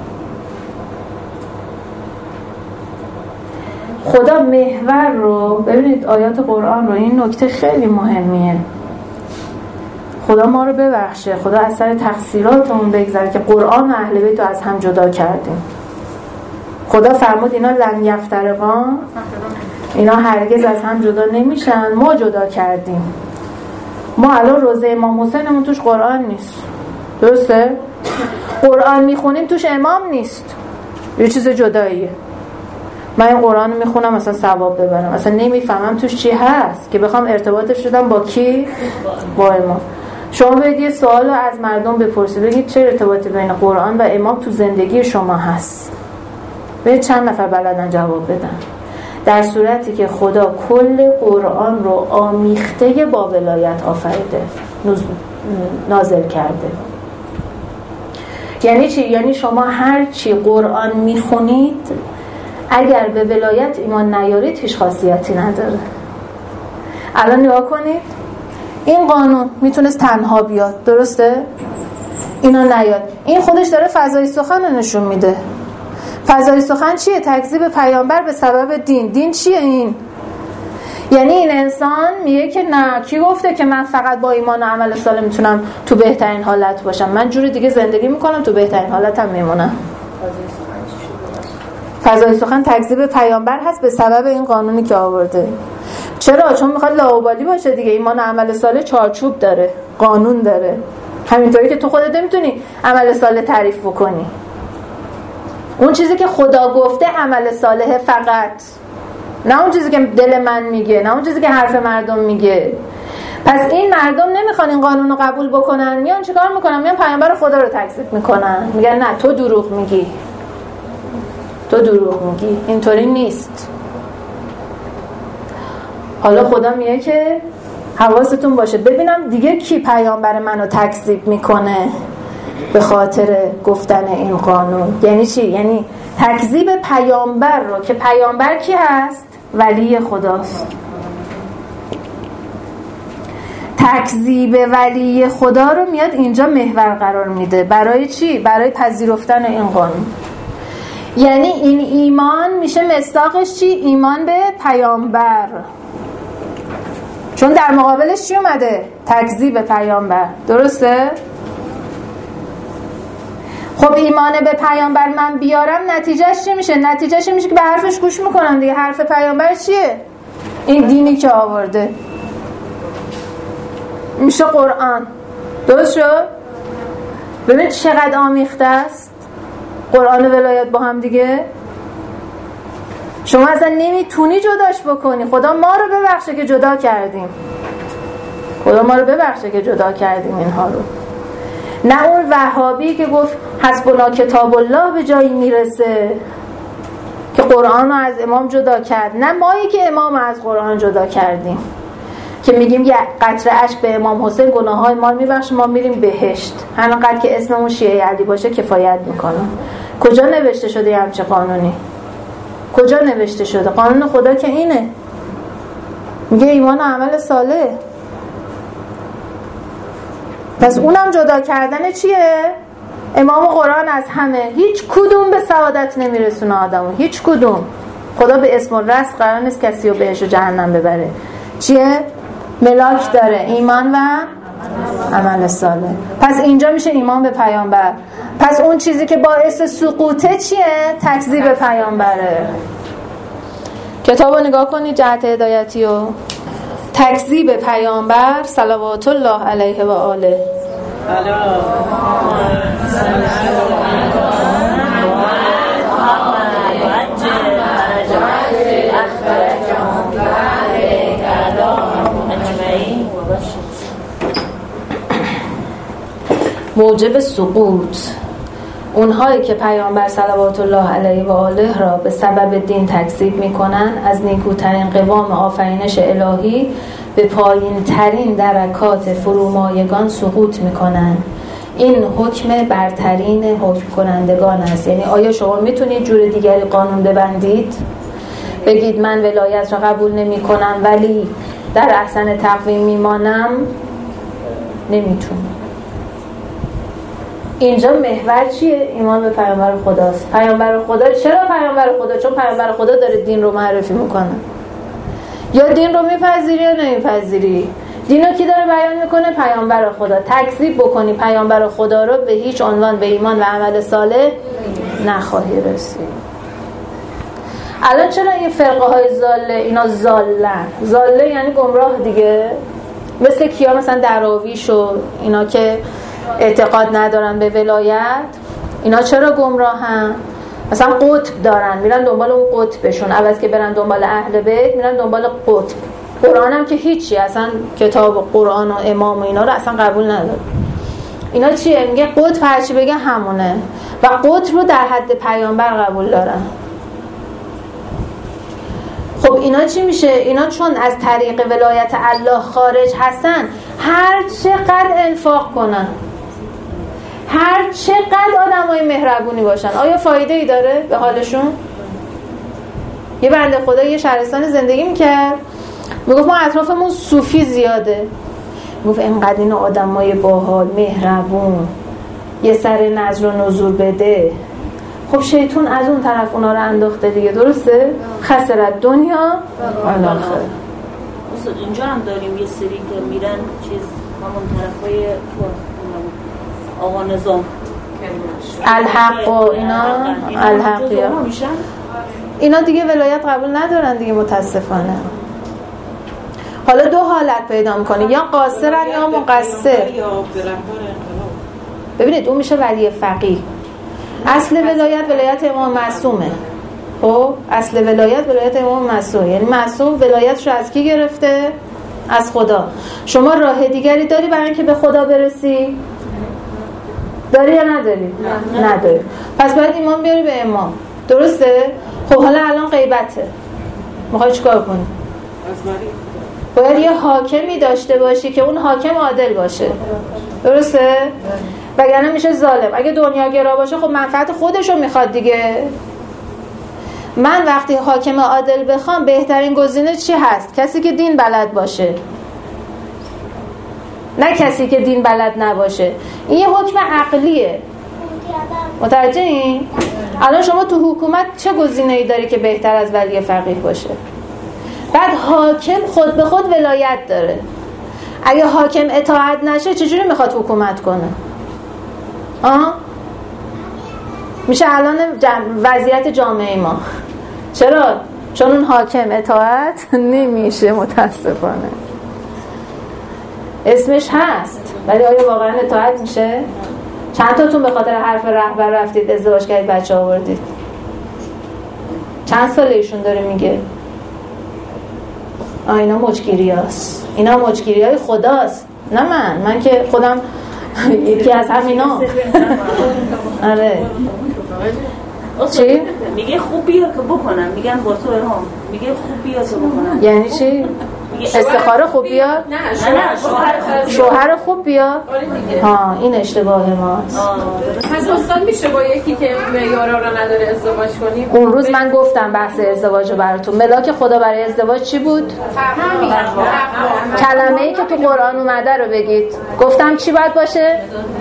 خدا محور رو ببینید، آیات قرآن رو، این نکته خیلی مهمیه. خدا ما رو ببخشه، خدا از سر تقصیراتمون بگذره که قرآن و اهل بیت رو از هم جدا کردیم. خدا فرمود اینا لن یفترقان، اینا هرگز از هم جدا نمیشن، ما جدا کردیم. ما الان روزه امام حسینمون توش قرآن نیست، درسته؟ قرآن میخونیم توش امام نیست، یه چیز جداییه. من این قرآن میخونم مثلا ثواب ببرم، مثلا نمیفهمم توش چی هست که بخوام ارتباطش بدم با کی؟ با امام. شما باید یه سوال رو از مردم بپرسید، بگید چه ارتباطی بین قرآن و امام تو زندگی شما هست؟ ببین چند نفر بلدن جواب بدن. در صورتی که خدا کل قرآن رو آمیخته با ولایت آفریده، نازل کرده. یعنی چی؟ یعنی شما هر چی قرآن میخونید اگر به ولایت ایمان نیارید هیچ خاصیتی نداره. الان نگاه کنید، این قانون میتونست تنها بیاد، درسته؟ اینا نیاد. این خودش داره فضای سخن رو نشون میده. فضای سخن چیه؟ تکذیب پیامبر به سبب دین. دین چیه این؟ یعنی این انسان میگه که نه، کی گفته که من فقط با ایمان و عمل صالح میتونم تو بهترین حالت باشم؟ من جوری دیگه زندگی میکنم تو بهترین حالتم میمونم. فضای سخن تکذیب پیامبر هست به سبب این قانونی که آورده. چرا؟ چون میخواد لاابالی باشه دیگه. ایمان و عمل صالح چارچوب داره، قانون داره. همینطوری که تو خودت نمیتونی عمل صالح تعریف بکنی. اون چیزی که خدا گفته عمل صالح فقط، نه اون چیزی که دل من میگه، نه اون چیزی که حرف مردم میگه. پس این مردم نمیخوان این قانون رو قبول بکنن، میان چیکار میکنن؟ میان پیامبر خدا رو تکذیب میکنن، میگن نه تو دروغ میگی، تو دروغ میگی، اینطوری نیست. حالا خدا میگه که حواستون باشه ببینم دیگه کی پیامبر منو تکذیب میکنه به خاطر گفتن این قانون. یعنی چی؟ یعنی تکذیب پیامبر رو، که پیامبر کی هست؟ ولی خداست. تکذیب ولی خدا رو میاد اینجا محور قرار میده. برای چی؟ برای پذیرفتن این قانون. یعنی این ایمان میشه مصداقش چی؟ ایمان به پیامبر. چون در مقابلش چی اومده؟ تکذیب پیامبر، درسته؟ خب ایمان به پیامبر من بیارم نتیجهش چی میشه؟ نتیجهش میشه که به حرفش گوش میکنم دیگه. حرف پیامبر چیه؟ این دینی که آورده میشه قرآن. درست شد؟ ببین چقدر آمیخته است قرآن و ولایت با هم دیگه. شما اصلا نمیتونی جداش بکنی. خدا ما رو ببخشه که جدا کردیم، خدا ما رو ببخشه که جدا کردیم اینها رو. نه اون وهابی که گفت حسبنا کتاب الله به جایی میرسه که قرآن رو از امام جدا کرد، نه مایی که امام از قرآن جدا کردیم که میگیم یه قطره اشک به امام حسین گناههای ما رو میبخشه، ما میریم بهشت. همینقدر که اسممون شیعه علی باشه کفایت میکنه. کجا نوشته شده همچه قانونی؟ کجا نوشته شده؟ قانون خدا که اینه، میگه ایمان و عمل صالح. پس اونم جدا کردن چیه؟ امام قرآن از همه. هیچ کدوم به سعادت نمیرسونه آدمو، هیچ کدوم. خدا به اسم و رسم قرار نیست کسی رو بهش و جهنم ببره. چیه؟ ملاک داره، ایمان و عمل صالح. پس اینجا میشه ایمان به پیامبر. پس اون چیزی که باعث سقوطه چیه؟ تکذیب پیامبره. کتابو نگاه کنید، جهت هدایتی و تکذیب پیامبر صلوات الله علیه و آله. موجب سقوط اونهایی که پیامبر صلوات الله علیه و آله را به سبب دین تکذیب میکنن از نیکوترین قوام آفرینش الهی به پایین ترین درکات فرومایگان سقوط میکنن. این حکم برترین حکم کنندگان است. یعنی آیا شما میتونید جور دیگری قانون ببندید؟ بگید من ولایت را قبول نمی کنم ولی در احسن تقویم میمانم؟ نمیتونید. اینجا محور چیه؟ ایمان به پیامبر خداست. پیامبر خدا. چرا پیامبر خدا؟ چون پیامبر خدا داره دین رو معرفی میکنه. یا دین رو میپذیری یا نمیپذیری. دین رو کی داره بیان میکنه؟ پیامبر خدا. تکذیب بکنی پیامبر خدا رو به هیچ عنوان به ایمان و عمل صالح نخواهی رسید. الان چرا این فرقه های ضاله اینا ضالن؟ ضاله یعنی گمراه دیگه. مثل کیا؟ مثلا دراویش و اینا که اعتقاد ندارن به ولایت. اینا چرا گمراهن؟ مثلا قطب دارن، میرن دنبال اون قطبشون، عوض که برن دنبال اهل بیت میرن دنبال قطب. قرآن هم که هیچی، اصلا کتاب قرآن و امام و اینا رو اصلا قبول نداره. اینا چیه؟ میگه قطب هرچی بگه همونه و قطب رو در حد پیامبر قبول دارن. خب اینا چی میشه؟ اینا چون از طریق ولایت الله خارج هستن، هر چقدر انفاق کنن، هر چقدر آدمای مهربونی باشن، آیا فایده ای داره به حالشون؟ یه بنده خدا یه شهرستان زندگی میکرد، میگفت ما اطرافمون صوفی زیاده، میگفت اینقدر این آدمای باحال مهربون یه سر نذر و نذور بده. خب شیطان از اون طرف اونا رو انداخته دیگه، درسته؟ خسرت دنیا و آخرت. استاد اینجا هم داریم یه سری که میرن چیز همون طرفای آقا نظام الحق و اینا، الحقی ها اینا دیگه ولایت قبول ندارن دیگه متاسفانه. حالا دو حالت پیدا میکنه، یا قاصرن یا مقصر. ببینید اون میشه ولی فقیه. اصل ولایت امام معصومه. خب اصل ولایت امام معصومه، یعنی معصوم ولایتش رو از کی گرفته؟ از خدا. شما راه دیگری داری برای اینکه به خدا برسی؟ داری یا نداری؟ نداری. پس باید ایمان بیاری به امام، درسته؟ خب حالا الان غیبته، میخوای چیکار کنی؟ باید یه حاکمی داشته باشی که اون حاکم عادل باشه، درسته؟ وگرنه میشه ظالم. اگه دنیاگرا باشه خب منفعت خودشو میخواد دیگه. من وقتی حاکم عادل بخوام، بهترین گزینه چی هست؟ کسی که دین بلد باشه، نه کسی که دین بلد نباشه. این یه حکم عقلیه، متوجه این؟ الان شما تو حکومت چه گزینه‌ای داری که بهتر از ولی فقیه باشه؟ بعد حاکم خود به خود ولایت داره. اگه حاکم اطاعت نشه چجوری میخواد حکومت کنه؟ میشه الان وضعیت جامعه ما. چرا؟ چون اون حاکم اطاعت نمیشه متاسفانه. اسمش هست ولی آیا واقعا اطاعت میشه؟ چند تاتون به خاطر حرف رهبر رفتید ازدواج کردید بچه آوردید؟ چند ساله ایشون داره میگه؟ اینا مچگیری هست، اینا مچگیری های خداست، نه من که خودم یکی از همینا. آره چی؟ میگه خوب بیا که بکنم، میگن با تو هم میگه خوب بیا که بکنم. یعنی چی؟ استخاره خوب بیاد؟ نه شوهر خوب بیاد؟ ها این اشتباه ماست. پس استاد میشه با یکی که معیارا رو نداره ازدواج کنیم؟ اون روز من گفتم بحث ازدواج براتون. ملاک خدا برای ازدواج چی بود؟ کلمه‌ای که تو قرآن اومده رو بگید. گفتم چی باید باشه؟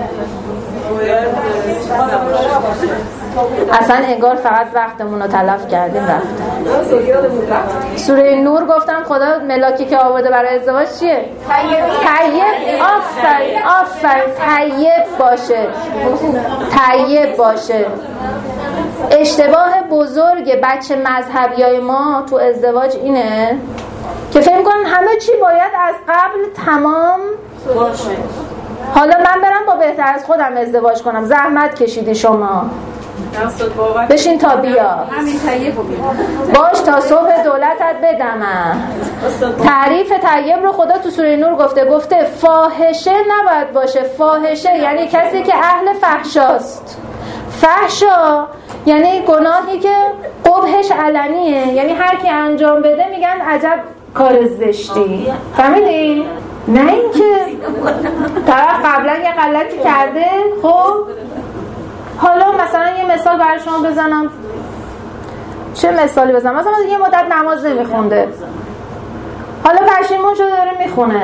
اصلا انگار فقط وقتمون رو تلف کردیم رفتیم. سوره نور گفتم خدا ملاکی که آورده برای ازدواج چیه؟ طیب. آفرین طیب باشه، طیب باشه. اشتباه بزرگ بچه مذهبیای ما تو ازدواج اینه که فکر می‌کنن همه چی باید از قبل تمام باشه. حالا من برم با بهتر از خودم ازدواج کنم، زحمت کشیدی شما، بشین تا بیا، باش تا صبح دولتت بدمم. تعریف طیب رو خدا تو سوره نور گفته فاحشه نباید باشه. فاحشه یعنی کسی که اهل فحشاست. فحشا یعنی گناهی که قبحش علنیه، یعنی هر کی انجام بده میگن عجب کار زشتی. فهمیدین؟ نه اینکه طرف قبلا یه غلطی کرده. خب حالا مثلا یه مثال برای شما بزنم. چه مثالی بزنم؟ مثلا یه مدت نماز نمیخونده، حالا پشیمون شده داره میخونه.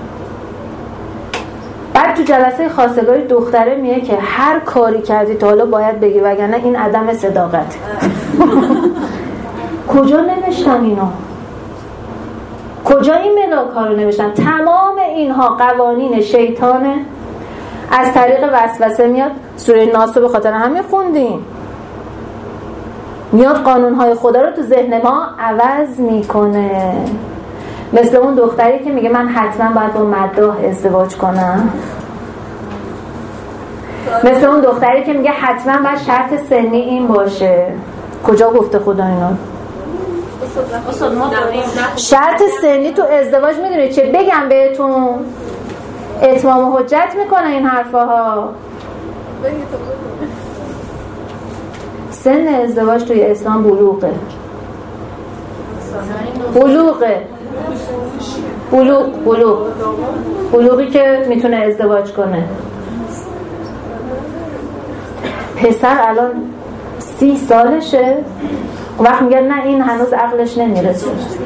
بعد تو جلسه خواستگاری دختره میگه که هر کاری کردی تا حالا باید بگی وگرنه این عدم صداقت. کجا نوشتن اینو؟ کجا این ملاک ها رو نوشتن؟ تمام اینها قوانین شیطانه، از طریق وسوسه میاد. سوره ناس رو به خاطر همین خوندیم، میاد قانونهای خدا رو تو ذهن ما عوض میکنه. مثل اون دختری که میگه من حتما باید با مداح ازدواج کنم، مثل اون دختری که میگه حتما باید شرط سنی این باشه. کجا گفته خدا اینا؟ شرط سنی تو ازدواج میدونی چه؟ بگم بهتون اتمام حجت میکنه این حرفاها. سن ازدواج توی اسلام بلوغه. بلوغی که میتونه ازدواج کنه. پسر الان 30 سالشه، اون وقت میگن نه این هنوز عقلش نمیرسه.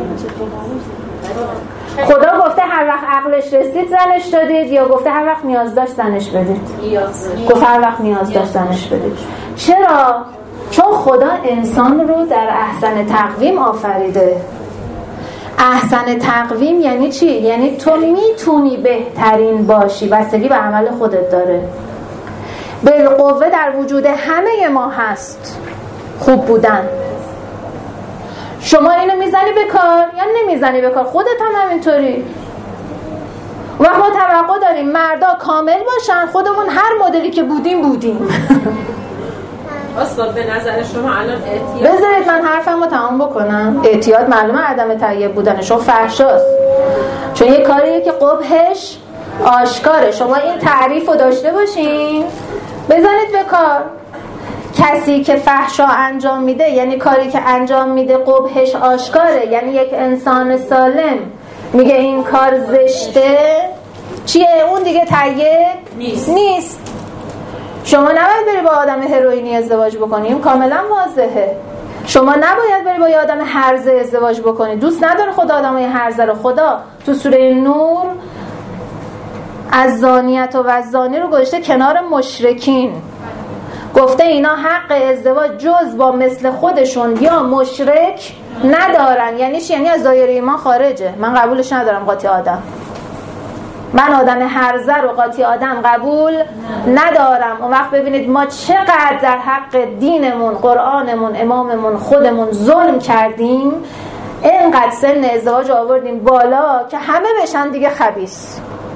خدا گفته هر وقت عقلش رسید زنش دادید یا گفته هر وقت نیاز داشت زنش بدید؟ گفت هر وقت نیاز داشت زنش بدید. چرا؟ چون خدا انسان رو در احسن تقویم آفریده. احسن تقویم یعنی چی؟ یعنی تو میتونی بهترین باشی، بستگی به عمل خودت داره. بالقوه در وجود همه ما هست خوب بودن. شما اینو میزنی به کار یا نمیزنی به کار؟ خودت هم همینطوری. و ما توقع داریم مردا کامل باشن، خودمون هر مدلی که بودیم. استاد به نظر شما الان اعتیاد، بذارید من حرفمو تمام بکنم. اعتیاد معلومه عدم طیب بودنه، چون فحشاست، چون یه کاریه که قبحش آشکاره. شما این تعریف رو داشته باشین، بزنید به کار. کسی که فحشا انجام میده یعنی کاری که انجام میده قبحش آشکاره، یعنی یک انسان سالم میگه این کار زشته، چیه؟ اون دیگه طیب نیست. شما نباید بری با آدم هروئینی ازدواج بکنیم، کاملا واضحه. شما نباید بری با یه آدم هرزه ازدواج بکنی. دوست نداره خدا آدمای هرزه رو. خدا تو سوره نور از زانیت و زانی رو گذاشته کنار مشرکین، گفته اینا حق ازدواج جز با مثل خودشون یا مشرک ندارن. یعنی چی؟ یعنی از دایره ایمان خارجه. من قبولش ندارم قاطی آدم. من آدم هرزه رو قاطی آدم قبول ندارم. اون وقت ببینید ما چقدر در حق دینمون، قرآنمون، اماممون، خودمون ظلم کردیم. اینقدر سن ازدواج آوردیم بالا که همه بشن دیگه خبیث،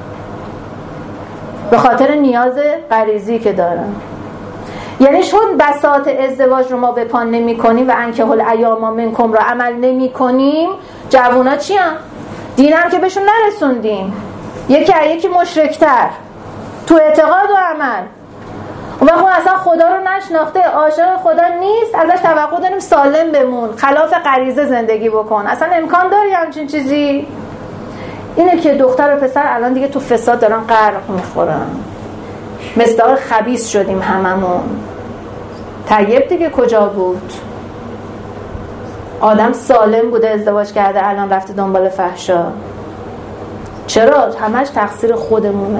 به خاطر نیاز غریزی که دارن. یعنی چون بساط ازدواج رو ما به پا نمی کنیم و انکحوا الایام منکم رو عمل نمی کنیم، جوونا چی هم؟ دینم که بهشون نرسوندیم. یکی مشرکتر تو اعتقاد و عمل. اون وقت اصلا خدا رو نشناخته، عاشق خدا نیست، ازش توقع داریم سالم بمون، خلاف غریزه زندگی بکن. اصلا امکان داری همچین چیزی؟ اینه که دختر و پسر الان دیگه تو فساد دارن غرق میخورن. مصداق خبیث شدیم هممون. طیب دیگه کجا بود؟ آدم سالم بوده ازدواج کرده، الان رفته دنبال فحشا. چرا؟ همش تقصیر خودمونه.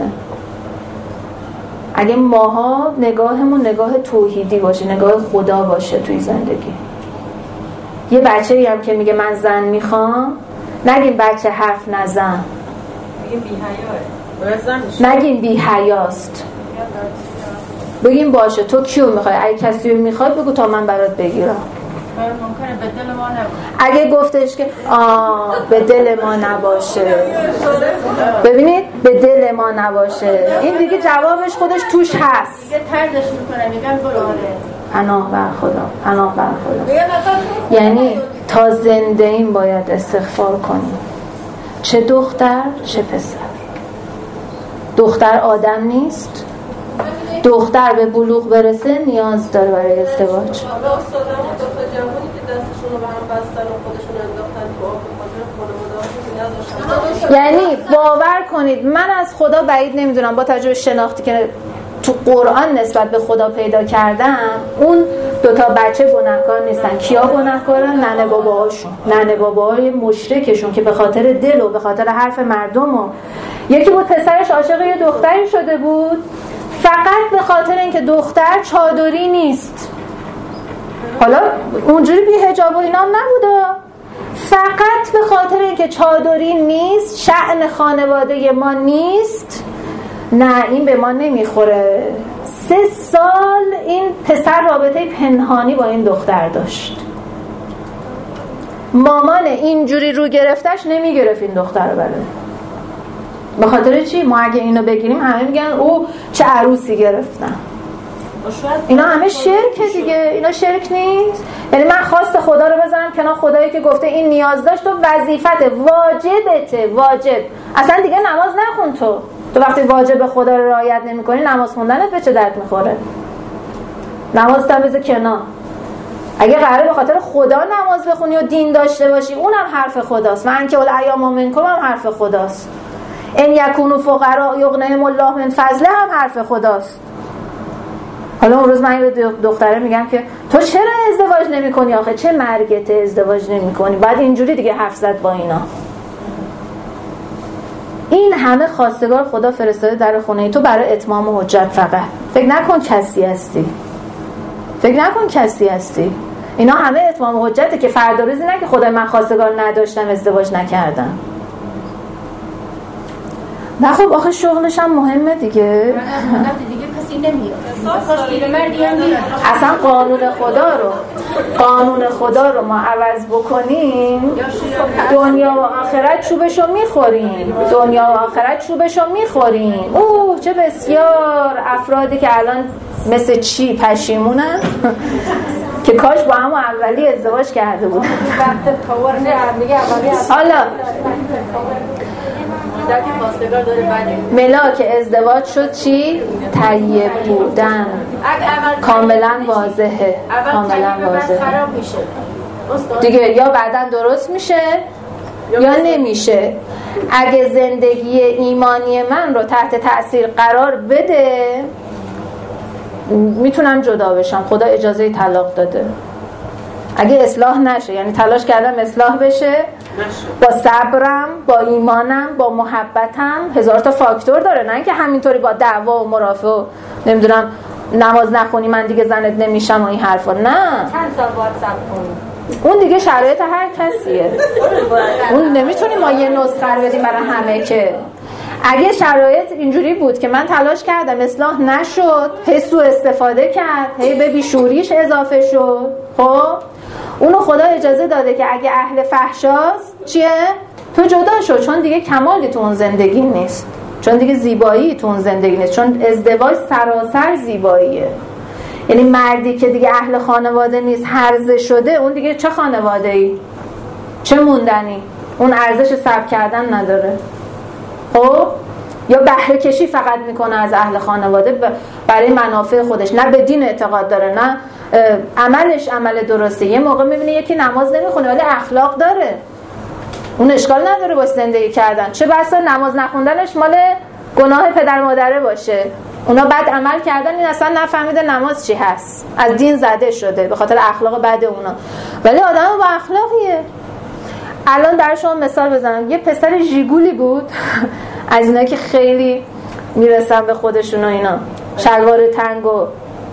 اگه ماها نگاهمون نگاه توحیدی باشه، نگاه خدا باشه توی زندگی. یه بچه‌ای هم که میگه من زن میخوام، نگیم بچه حرف نزن، نگیم بی حیاست، بگیم باشه تو کیو میخوای؟ اگه کسی رو میخوای بگو تا من برات بگیرم. ممکنه به دل ما نباشه. اگه گفتش که به دل ما نباشه، ببینید به دل ما نباشه، این دیگه جوابش خودش توش هست. دیگه طردش میکنه، میگن برو. پناه بر خدا، پناه بر خدا. یعنی تا زنده این باید استغفار کنیم، چه دختر چه پسر. دختر آدم نیست. دختر به بلوغ برسه نیاز داره برای ازدواج. یعنی باور کنید من از خدا بعید نمیدونم، با تجربه شناختی که تو قرآن نسبت به خدا پیدا کردم، اون دوتا بچه گناهکار نیستن. کیا گناهکارن؟ ننه باباهاشون، ننه باباهای مشرکشون که به خاطر دل و به خاطر حرف مردم و یکی بود پسرش عاشق یه دختری شده بود، فقط به خاطر اینکه دختر چادری نیست. حالا اونجوری بی حجاب و اینا نبوده، فقط به خاطر اینکه چادری نیست، شأن خانواده ما نیست، نه این به ما نمیخوره. 3 سال این پسر رابطه پنهانی با این دختر داشت. مامان اینجوری رو گرفتش نمیگرفت این دختر رو. به خاطر چی؟ ما اگه اینو بگیریم همه میگن او چه عروسی گرفتن. اینا همه شرکه دیگه. اینا شرک نیست. یعنی من خواست خدا رو بذارم کنار، خدایی که گفته این نیاز داشت و وظیفته، واجبته، واجب. اصلا دیگه نماز نخون تو وقتی واجب خدا رو رعایت نمی‌کنی نماز خوندنت به چه درد می‌خوره؟ نماز تا بذار کنار. اگه قراره به خاطر خدا نماز بخونی و دین داشته باشی اونم حرف خداست. من که الایام منکم هم حرف خداست. ان یکونوا فقراء یغنیهم الله من فضله هم حرف خداست. حالا اون روز من به دختره میگم که تو چرا ازدواج نمی‌کنی آخه؟ چه مرگته ازدواج نمی‌کنی؟ بعد اینجوری دیگه حرف زد با اینا. این همه خواستگار خدا فرستاده در خونه تو برای اتمام حجت فقط. فکر نکن کسی هستی. اینا همه اتمام حجته که فردا روزی نه که خدای من خواستگار نداشتم ازدواج نکردم. نه خب آخه شغلش هم مهمه دیگه. پس این نمیاد. اصلا قانون خدا رو ما عوض بکنیم دنیا و آخرت چوبشو میخوریم. اوه چه بسیار افرادی که الان مثل چی پشیمونن که کاش با هم اولی ازدواج کرده بود. حالا ملاک ازدواج شد چی؟ طیب بودن. کاملا واضحه. دیگه یا بعداً درست میشه یا نمیشه. اگه زندگی ایمانی من رو تحت تأثیر قرار بده میتونم جدا بشم. خدا اجازه طلاق داده. اگه اصلاح نشه، یعنی تلاش کردم اصلاح بشه، با صبرم، با ایمانم، با محبتم، هزار تا فاکتور داره، نه اینکه همینطوری با دعوا و مرافعه و نمیدونم نماز نخونی من دیگه زنت نمیشم و این حرفا. نه، چند سال باید صبر کنیم. اون دیگه شرایط هر کسیه. اون نمیتونیم ما یه نسخه رو بدیم برای همه. که اگه شرایط اینجوری بود که من تلاش کردم اصلاح نشد، هی سوء استفاده کرد، هی به بیشوریش اضافه شد، خب اونو خدا اجازه داده که اگه اهل فحشاست چیه؟ تو جدا شو، چون دیگه کمالی تو اون زندگی نیست، چون دیگه زیبایی تو اون زندگی نیست، چون ازدواج سراسر زیباییه. یعنی مردی که دیگه اهل خانواده نیست، هرزه شده، اون دیگه چه خانواده‌ای؟ چه موندنی؟ اون ارزش صبر کردن نداره. خب یا بهره کشی فقط میکنه از اهل خانواده برای منافع خودش، نه به دین اعتقاد داره، نه عملش عمل درسته. یه موقع میبینه یکی نماز نمیخونه ولی اخلاق داره، اون اشکال نداره باش زندگی کردن. چه بسا نماز نخوندنش مال گناه پدر مادره باشه، اونا بد عمل کردن، این اصلا نفهمیده نماز چی هست، از دین زده شده به خاطر اخلاق بد اونا، ولی آدم با اخلاقیه. الان در شما مثال بزنم، یه پسر ژیگولی بود از اینا که خیلی میرسن به خودشون و اینا، شلوار تنگ و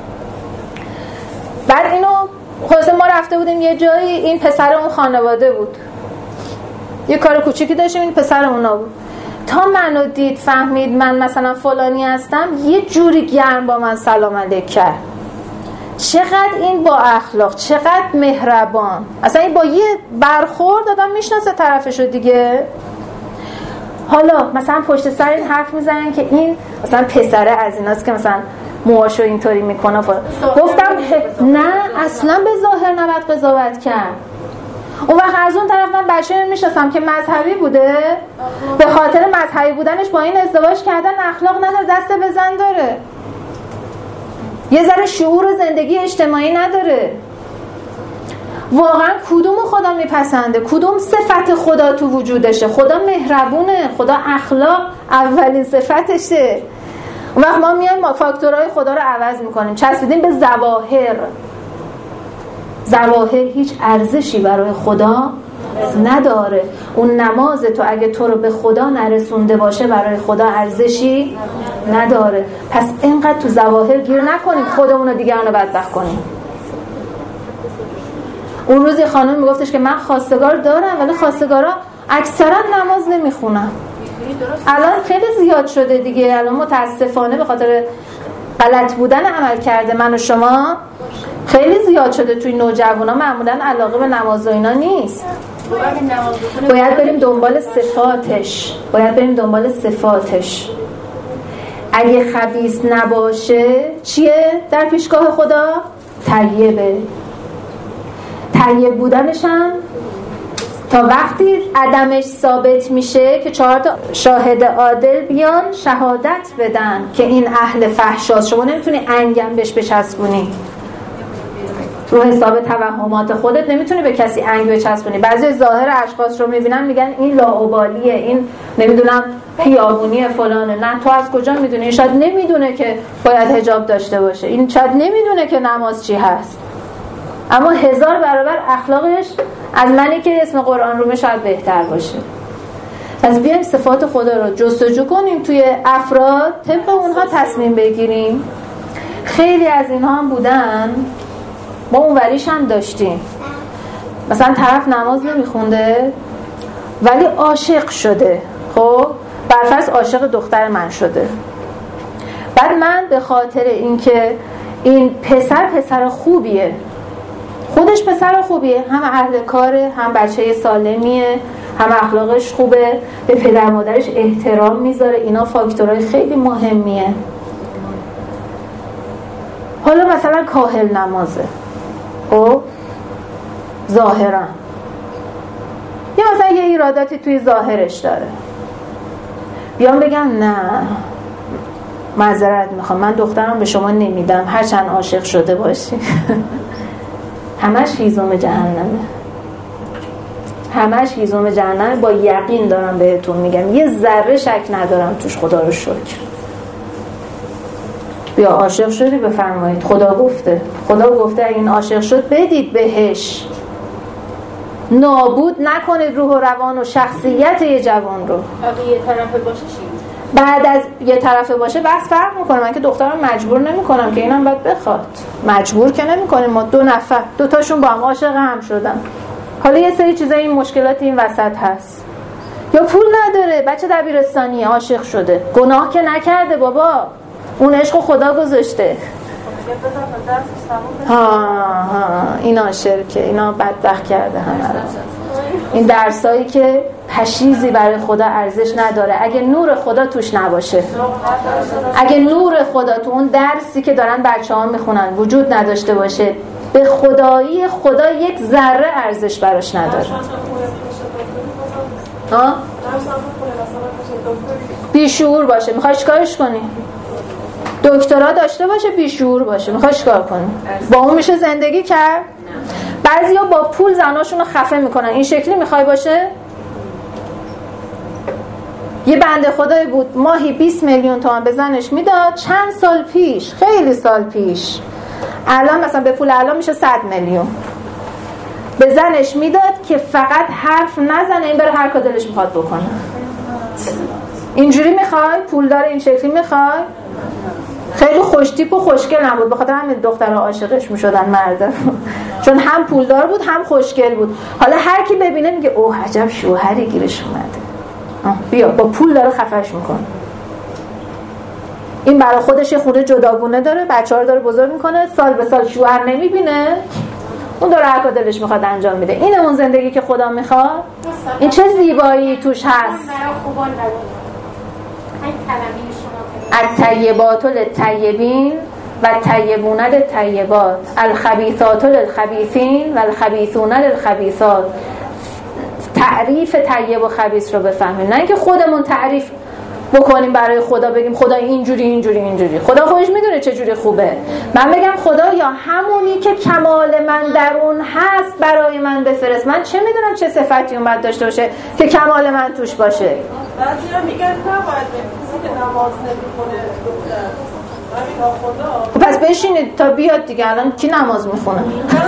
بعد اینو خلاصه ما رفته بودیم یه جایی، این پسر اون خانواده بود، یه کار کوچیکی داشتیم، این پسر اونا بود. تا منو دید فهمید من مثلا فلانی هستم، یه جوری گرم با من سلام علیک کرد. چقدر این با اخلاق، چقدر مهربان، اصلا این با یه برخورد آدم میشناسه طرفشو دیگه. حالا مثلا پشت سر این حرف میزنن که این مثلا پسره از ایناست که مثلا موهاشو اینطوری میکنه. گفتم نه، اصلا به ظاهر نباید قضاوت کرد. اون وقت از اون طرف من بچه میشناسم که مذهبی بوده، به خاطر مذهبی بودنش با این ازدواج کردن، اخلاق نداره، دست به زن داره، یه ذره شعور زندگی اجتماعی نداره. واقعا کدوم خدا میپسنده؟ کدوم صفت خدا تو وجودشه؟ خدا مهربونه، خدا اخلاق اولین صفتشه. اون وقت ما میایم فاکتورهای خدا رو عوض میکنیم، چسبیدیم به ظواهر. ظواهر هیچ ارزشی برای خدا نداره. اون نماز تو اگه تو رو به خدا نرسونده باشه برای خدا ارزشی نداره. پس اینقدر تو ظواهر گیر نکنیم خودمون رو دیگران رو بدبخت کنیم. اون روز یه خانم میگفتش که من خواستگار دارم ولی خواستگارا اکثرا نماز نمیخونن. الان خیلی زیاد شده دیگه، الان متاسفانه به خاطر غلط بودن عمل کرده من و شما خیلی زیاد شده توی نوجوانا، معمولا علاقه به نماز و اینا نیست. باید بریم دنبال صفاتش. اگه خبیث نباشه چیه در پیشگاه خدا؟ طیبه. طیب بودنش هم تا وقتی عدمش ثابت میشه که 4 شاهد عادل بیان شهادت بدن که این اهل فحشاست. شما نمیتونی انگم بهش بچسبونی، رو حساب توهمات خودت نمیتونی به کسی انگ بچسبونی. بعضی ظاهر اشخاص رو میبینن میگن این لاابالیه، این نمیدونم خیابونی فلانه. نه، تو از کجا میدونی؟ شاید نمیدونه که باید حجاب داشته باشه، این شاید نمیدونه که نماز چی هست، اما 1000 برابر اخلاقش از منی که اسم قرآن رو شاید بهتر باشه. پس بیایم صفات خدا رو جستجو کنیم توی افراد، طبق اونها تصمیم بگیریم. خیلی از اینها هم بودن، ما اونوریش هم داشتیم، مثلا طرف نماز نمیخونده ولی عاشق شده، خب برفرض عاشق دختر من شده، بعد من به خاطر اینکه این پسر خوبیه، خودش پسر خوبیه، هم اهل کاره، هم بچه سالمیه، هم اخلاقش خوبه، به پدر مادرش احترام میذاره، اینا فاکتورهای خیلی مهمیه. حالا مثلا کاهل نمازه، خب ظاهرا، یا مثلا یه ایراداتی توی ظاهرش داره، بیام بگم نه معذرت میخوام، من دخترم به شما نمیدم هرچند عاشق شده باشی. همش هیزم جهنمه، همش هیزم جهنمه، با یقین دارم بهتون میگم، یه ذره شک ندارم توش، خدا رو شکر. بیا عاشق شدی بفرمایید، خدا گفته اگه این عاشق شد بدید بهش، نابود نکنید روح و روان و شخصیت یه جوان رو. اگه یه طرفه باشه چی؟ بعد از یه طرفه باشه بس فرق میکنه. من که دخترم مجبور نمیکنم که اینم باید بخواد، مجبور که نمیکنیم. ما 2 نفر 2 تاشون با هم عاشق هم شدن، حالا یه سری چیزا این مشکلات این وسط هست، یا پول نداره، بچه دبیرستانی عاشق شده، گناه که نکرده بابا، اون عشق خدا گذاشته. اینا شرکه، اینا بدبخت کرده همه رو. این درسایی که پشیزی برای خدا ارزش نداره اگه نور خدا توش نباشه، اگه نور خدا تو اون درسی که دارن بچه‌ها میخونن وجود نداشته باشه، به خدایی خدا یک ذره ارزش براش نداره. بیشعور باشه، میخوای چیکارش کنی؟ دکترا داشته باشه، بیشعور باشه، میخوای چیکار کنی؟ با اون میشه زندگی کرد؟ بعضیا با پول زناشون رو خفه میکنن، این شکلی میخوای باشه؟ یه بنده خدایی بود ماهی 20 میلیون تومان به زنش میداد، چند سال پیش، خیلی سال پیش، الان مثلا به پول الان میشه 100 میلیون به زنش میداد که فقط حرف نزنه، این بره هر کار دلش میخواد بکنه. اینجوری میخوای؟ پول داره این شکلی میخوای؟ خیلی خوشتیپ و خوشگل نبود، بخاطر همین دخترها عاشقش میشدن مردا، چون هم پولدار بود هم خوشگل بود. حالا هر کی ببینه میگه اوه عجب شوهری گیرش اومده، بیا با پول داره خفش میکنه. این برای خودش یه خونه جداگونه داره، بچه‌ها رو داره بزرگ میکنه، سال به سال شوهر نمیبینه، اون داره هر کار دلش میخواد انجام میده. اینه اون زندگی که خدا میخواد؟ این چه زیبایی توش هست. الطیبات للطیبین و الطیبون للطیبات، الخبیثات للخبیثین و الخبیثون للخبیثات. تعریف طیب و خبیث رو بفهمیم، نه اینکه خودمون تعریف بکنیم برای خدا، بگیم خدا اینجوری اینجوری اینجوری. خدا خودش میدونه چه جوری خوبه. من بگم خدا یا همونی که کمال من در اون هست برای من بفرست، من چه میدونم چه صفتی اون باید داشته باشه که کمال من توش باشه. بعضیا میگن نباید کسی که نماز نمیخونه خدا. پس بشینید تا بیاد دیگه. الان کی نماز میخونه؟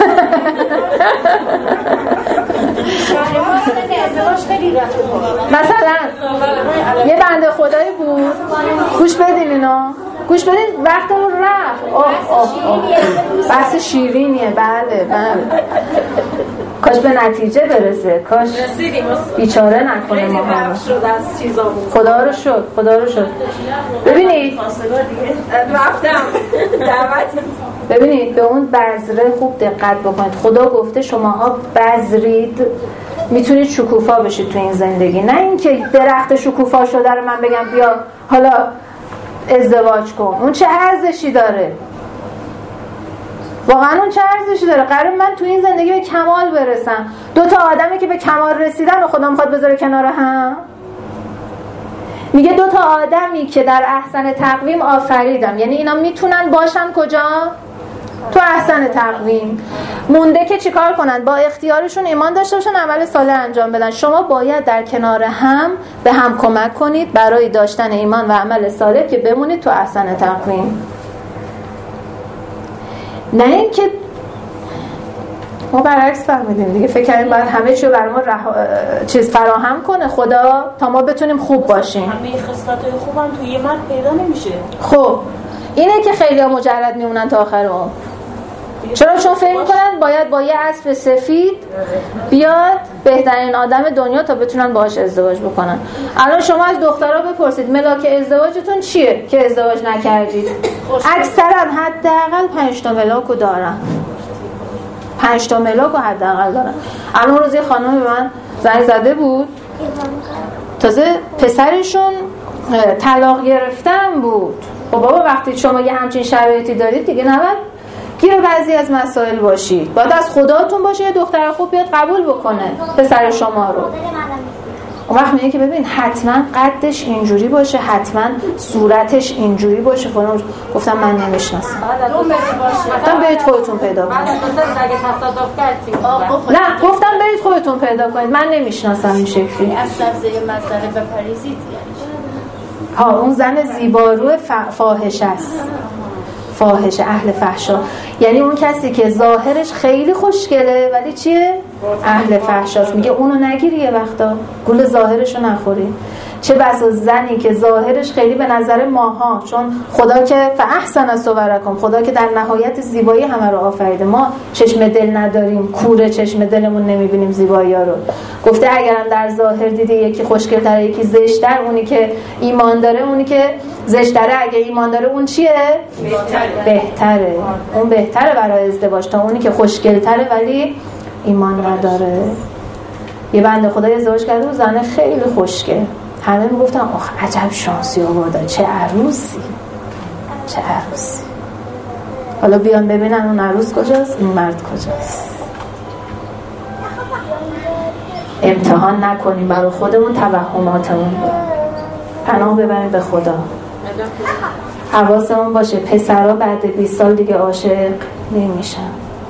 مثلا یه بنده خدایی بود، گوش بدین اینا، گوش بدین، وقتمون رفت. بحث شیرینیه. بله کاش به نتیجه برسه، کاش بیچاره نکنه ما هم. خدا رو شد. ببینید رفتم دعوت ببینید به اون بذره خوب دقت بکنید. خدا گفته شماها بذرید میتونید شکوفا بشید تو این زندگی، نه اینکه درخت شکوفا شده رو من بگم بیا حالا ازدواج کن. اون چه ارزشی داره؟ واقعا اون چه ارزشی داره؟ قرار من تو این زندگی به کمال برسم. 2 آدمی که به کمال رسیدن و خدا میخواد بذاره کنار هم. میگه 2 آدمی که در احسن تقویم آفریدم، یعنی اینا میتونن باشن کجا؟ تو احسن تقویم. مونده که چیکار کنن؟ با اختیارشون ایمان داشته باشن، عمل صالح انجام بدن. شما باید در کنار هم به هم کمک کنید برای داشتن ایمان و عمل صالح که بمونید تو احسن تقویم. نه اینکه ما برعکس فهمیدیم دیگه، فکر کنیم باید همه چیو برای ما چیز فراهم کنه خدا تا ما بتونیم خوب باشیم. همه خصلت‌های خوبم تو یه مرد پیدا نمیشه. خب اینه که خیلی‌ها مجرد میمونن تا آخر عمر. چرا؟ چون فکر میکنن باید با یه اسب سفید بیاد بهترین آدم دنیا تا بتونن باهاش ازدواج بکنن. الان شما از دخترها بپرسید ملاک ازدواجتون چیه که ازدواج نکردید؟ اکثرا حداقل 5 تا ملاکو دارن. 5 تا ملاکو حداقل دارن. الان روزی خانم به من زنگ زده بود، تازه پسرشون طلاق گرفتن بود. خب بابا وقتی شما یه همچین شرایطی دارید دیگه نباید گیر بعضی از مسائل باشید. باید از خداتون باشه یه دختر خوب بیاد قبول بکنه پسر شما رو. اون وقت میگه که ببین حتما قدش اینجوری باشه، حتما صورتش اینجوری باشه فلان. گفتم من نمیشناسم. گفتم برید خودتون پیدا کنید. نه گفتم برید خودتون پیدا کنید، من نمیشناسم این شکلی. از سبزه مسئله بپریزید. ها اون زن زیبارو فاحش است، فاحش اهل فحشا، یعنی اون کسی که ظاهرش خیلی خوشگله ولی چیه؟ اهل فحشاست. میگه اونو نگیری یه وقتا، گول ظاهرشو نخوری. چه بسا زنی که ظاهرش خیلی به نظر ماها، چون خدا که فاحسن صورکم، خدا که در نهایت زیبایی همه رو آفریده، ما چشم دل نداریم، کوره چشم دلمون نمیبینیم زیبایی ها رو. گفته اگرم در ظاهر دیدی یکی خوشگل‌تر یکی زشت‌تر، اونی که ایمان داره، اونی که زشت‌تره اگه ایمان داره اون چیه؟ بهتره. اون بهتره برای ازدواج تا اونی که خوشگل‌تره ولی ایمان نداره. یه بنده خدای ازدواج کرده و زنه خیلی خوشگل، همه میگفتن آخ عجب شانسی آورده، چه عروسی، چه عروسی. حالا بیان ببینن اون عروس کجاست، این مرد کجاست. امتحان نکنیم برای خودمون توهماتمون، پناه ببریم به خدا. حواسمون باشه پسرها بعد 20 سال دیگه عاشق نمیشن،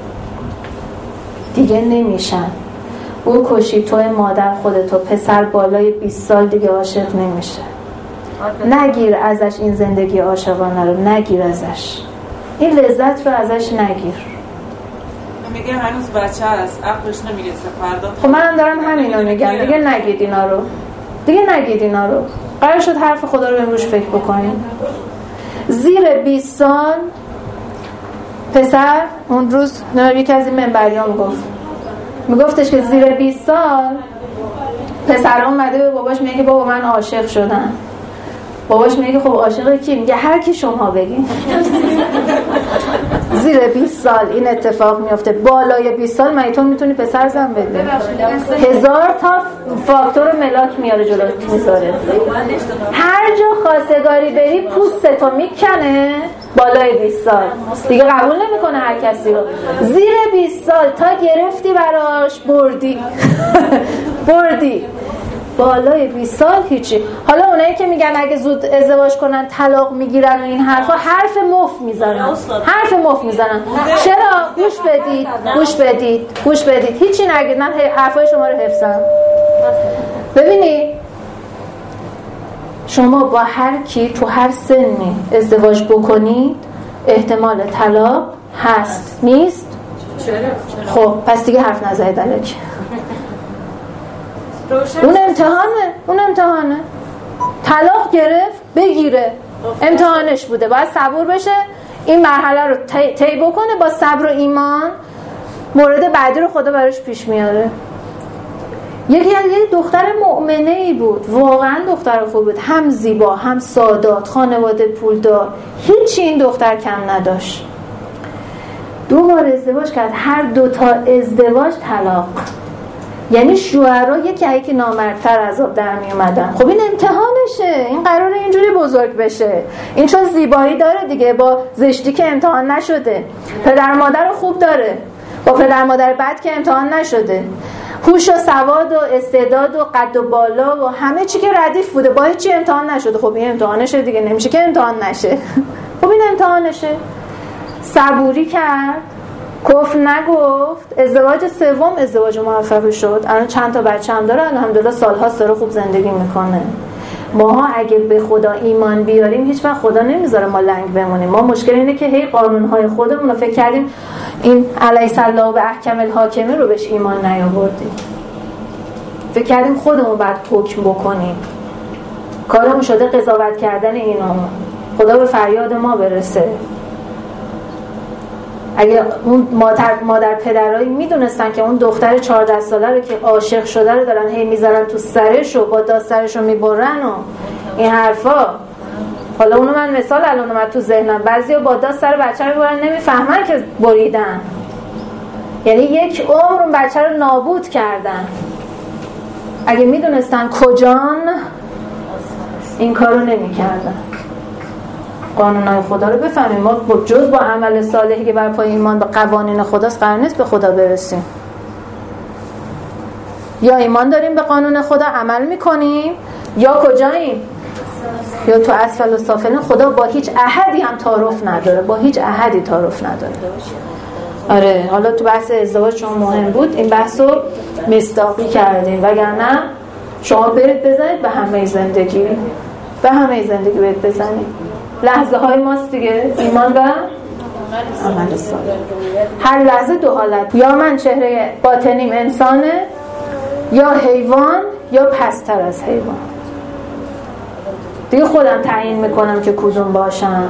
دیگه نمیشن. او کشی توی مادر خودتو، پسر بالای 20 سال دیگه عاشق نمیشه. نگیر ازش این زندگی عاشقانه رو، نگیر ازش این لذت رو، ازش نگیر. میگه هنوز بچه هست، عقلش نمیرسه فردا. خب منم دارم همینو میگم، دیگه نگید اینا رو، دیگه نگید اینا رو. قرار شد حرف خدا رو امروز فکر بکنیم. زیر 20 سال پسر، اون روز یکی از این منبری‌ها میگفتش که زیر 20 سال پسر اومده به باباش میگه که بابا من عاشق شدم. باباش میگه خب عاشق کی؟ میگه هر کی شما بگین. زیر 20 سال این اتفاق میفته. بالای 20 سال من تو میتونی پسر زن بدی. 1000 تا فاکتور ملاک میاره جلوت میذاره. هر جا خواستگاری بری پوستتو میکنه. بالای 20 سال دیگه قبول نمیکنه هر کسی رو. زیر 20 سال تا گرفتی براش بردی. بردی. بالای 20 سال هیچی. حالا اونایی که میگن اگه زود ازدواج کنن طلاق میگیرن و این حرفا، حرف مفت میزنن. حرف مفت میزنن. چرا؟ گوش بدید. هیچی نگید، من حرفای شما رو حفظم. ببینید شما با هر کی تو هر سنی ازدواج بکنید احتمال طلاق هست. نیست؟ خب پس دیگه حرف نزنید الکی. اون امتحانه. طلاق گرفت بگیره، امتحانش بوده، باید صبور بشه این مرحله رو طی بکنه. با صبر و ایمان مورد بعدی رو خدا براش پیش میاره. یکی دختر مؤمنه‌ای بود، واقعا دختر خوب بود، هم زیبا هم سادات، خانواده پولدار، هیچی این دختر کم نداشت. 2 بار ازدواج کرد، هر 2 تا ازدواج طلاق. یعنی شوهرها یکی نامردتر از آب در می اومدن. خب این امتحانشه، این قراره اینجوری بزرگ بشه. این چون زیبایی داره دیگه، با زشتی که امتحان نشده. پدر مادر خوب داره، با پدر مادر بد که امتحان نشده. هوش و سواد و استعداد و قد و بالا و همه چی که ردیف بوده، با هیچ چی امتحان نشده. خب این امتحانشه دیگه، نمیشه که امتحان نشه. خب این امتحانشه. صبوری کرد، کفر نگفت، ازدواج سوم ازدواج موفقی شد. الان چند تا بچه هم داره، الحمدلله سال‌هاست داره خوب زندگی میکنه. ماها اگه به خدا ایمان بیاریم هیچ وقت خدا نمیذاره ما لنگ بمونیم. ما مشکل اینه که هی قانونهای خودمون رو فکر کردیم این الیس الله به احکم الحاکمه رو بهش ایمان نیاوردیم. فکر کردیم خودمون باید حکم بکنیم. کارمون شده قضاوت کردن اینو. خدا به فریاد ما برسه. اگه اون مادر پدرایی میدونستن که اون دختر 14 ساله رو که عاشق شده رو دارن هی میذارن تو سرش و با دست سرش رو میبرن و این حرفا. حالا اونو من مثال الان اومد تو ذهنم، بعضیا با دست سر بچه رو میبرن، نمیفهمن که بریدن. یعنی 1 عمر اون بچه رو نابود کردن. اگه میدونستن کجان این کارو نمیکردن. قانونهای خدا رو بفهمیم. ما جز با عمل صالحی که بر پای ایمان به قوانین خداست قرار نیست به خدا برسیم. یا ایمان داریم به قانون خدا عمل میکنیم یا کجاییم؟ یا تو اسفل و سافلین. خدا با هیچ احدی هم تعارف نداره، با هیچ احدی تعارف نداره. آره، حالا تو بحث ازدواج چون مهم بود این بحثو مصداقی کردیم، وگرنه شما برید بزنید به همه زندگی، به همه زندگی برید بزنید. لحظه های ماست دیگه، ایمان و عمل صالح. هر لحظه 2 حالت، یا من چهره باطنیم انسانه، یا حیوان، یا پستر از حیوان. دیگه خودم تعیین میکنم که کدوم باشم.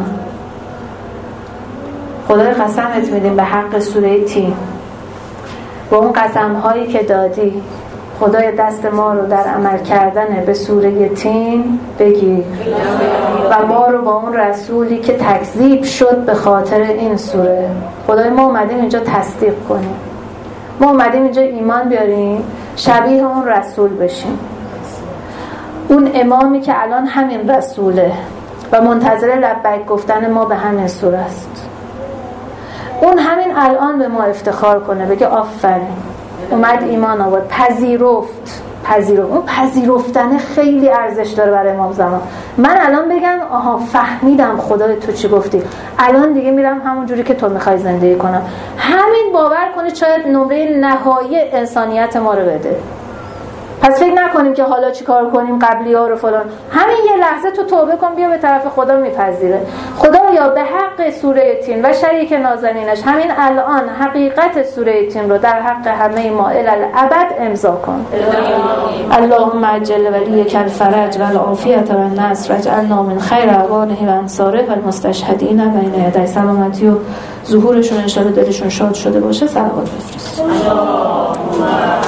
خدای قسمت میدیم به حق سوره تین، با اون قسم هایی که دادی خدای دست ما رو در عمل کردن به سوره تین بگیر و ما رو با اون رسولی که تکذیب شد به خاطر این سوره. خدای ما اومدیم اینجا تصدیق کنیم، ما اومدیم اینجا ایمان بیاریم، شبیه اون رسول بشیم، اون امامی که الان همین رسوله و منتظر لبیک گفتن ما به همین سوره است. اون همین الان به ما افتخار کنه، بگه آفرین اومد ایمان آورد، پذیرفت. اون پذیرفتن خیلی ارزش داره برای امام زمان. من الان بگم آها فهمیدم خدای تو چی گفتی، الان دیگه میرم همون جوری که تو میخوای زندگی کنم. همین باور کنید شاید نمره نهایی انسانیت ما رو بده. پس فکر نکنیم که حالا چی کار کنیم قبلی‌ها رو فلان. همین یه لحظه تو توبه کن، بیا به طرف خدا، میپذیره. خدا یا به حق سوره تین و شریک نازنینش همین الان حقیقت سوره تین رو در حق همه ما الالعبد امضا کن. اللهم عجل ولیک الفرج و العافیت و النصر واجعلنا من خیر اعوانه و انصاره و المستشهدین بین یدی. سلامتی و ظهورشون ان شاء الله دلشون شاد شده باشه. صلوات بفرست.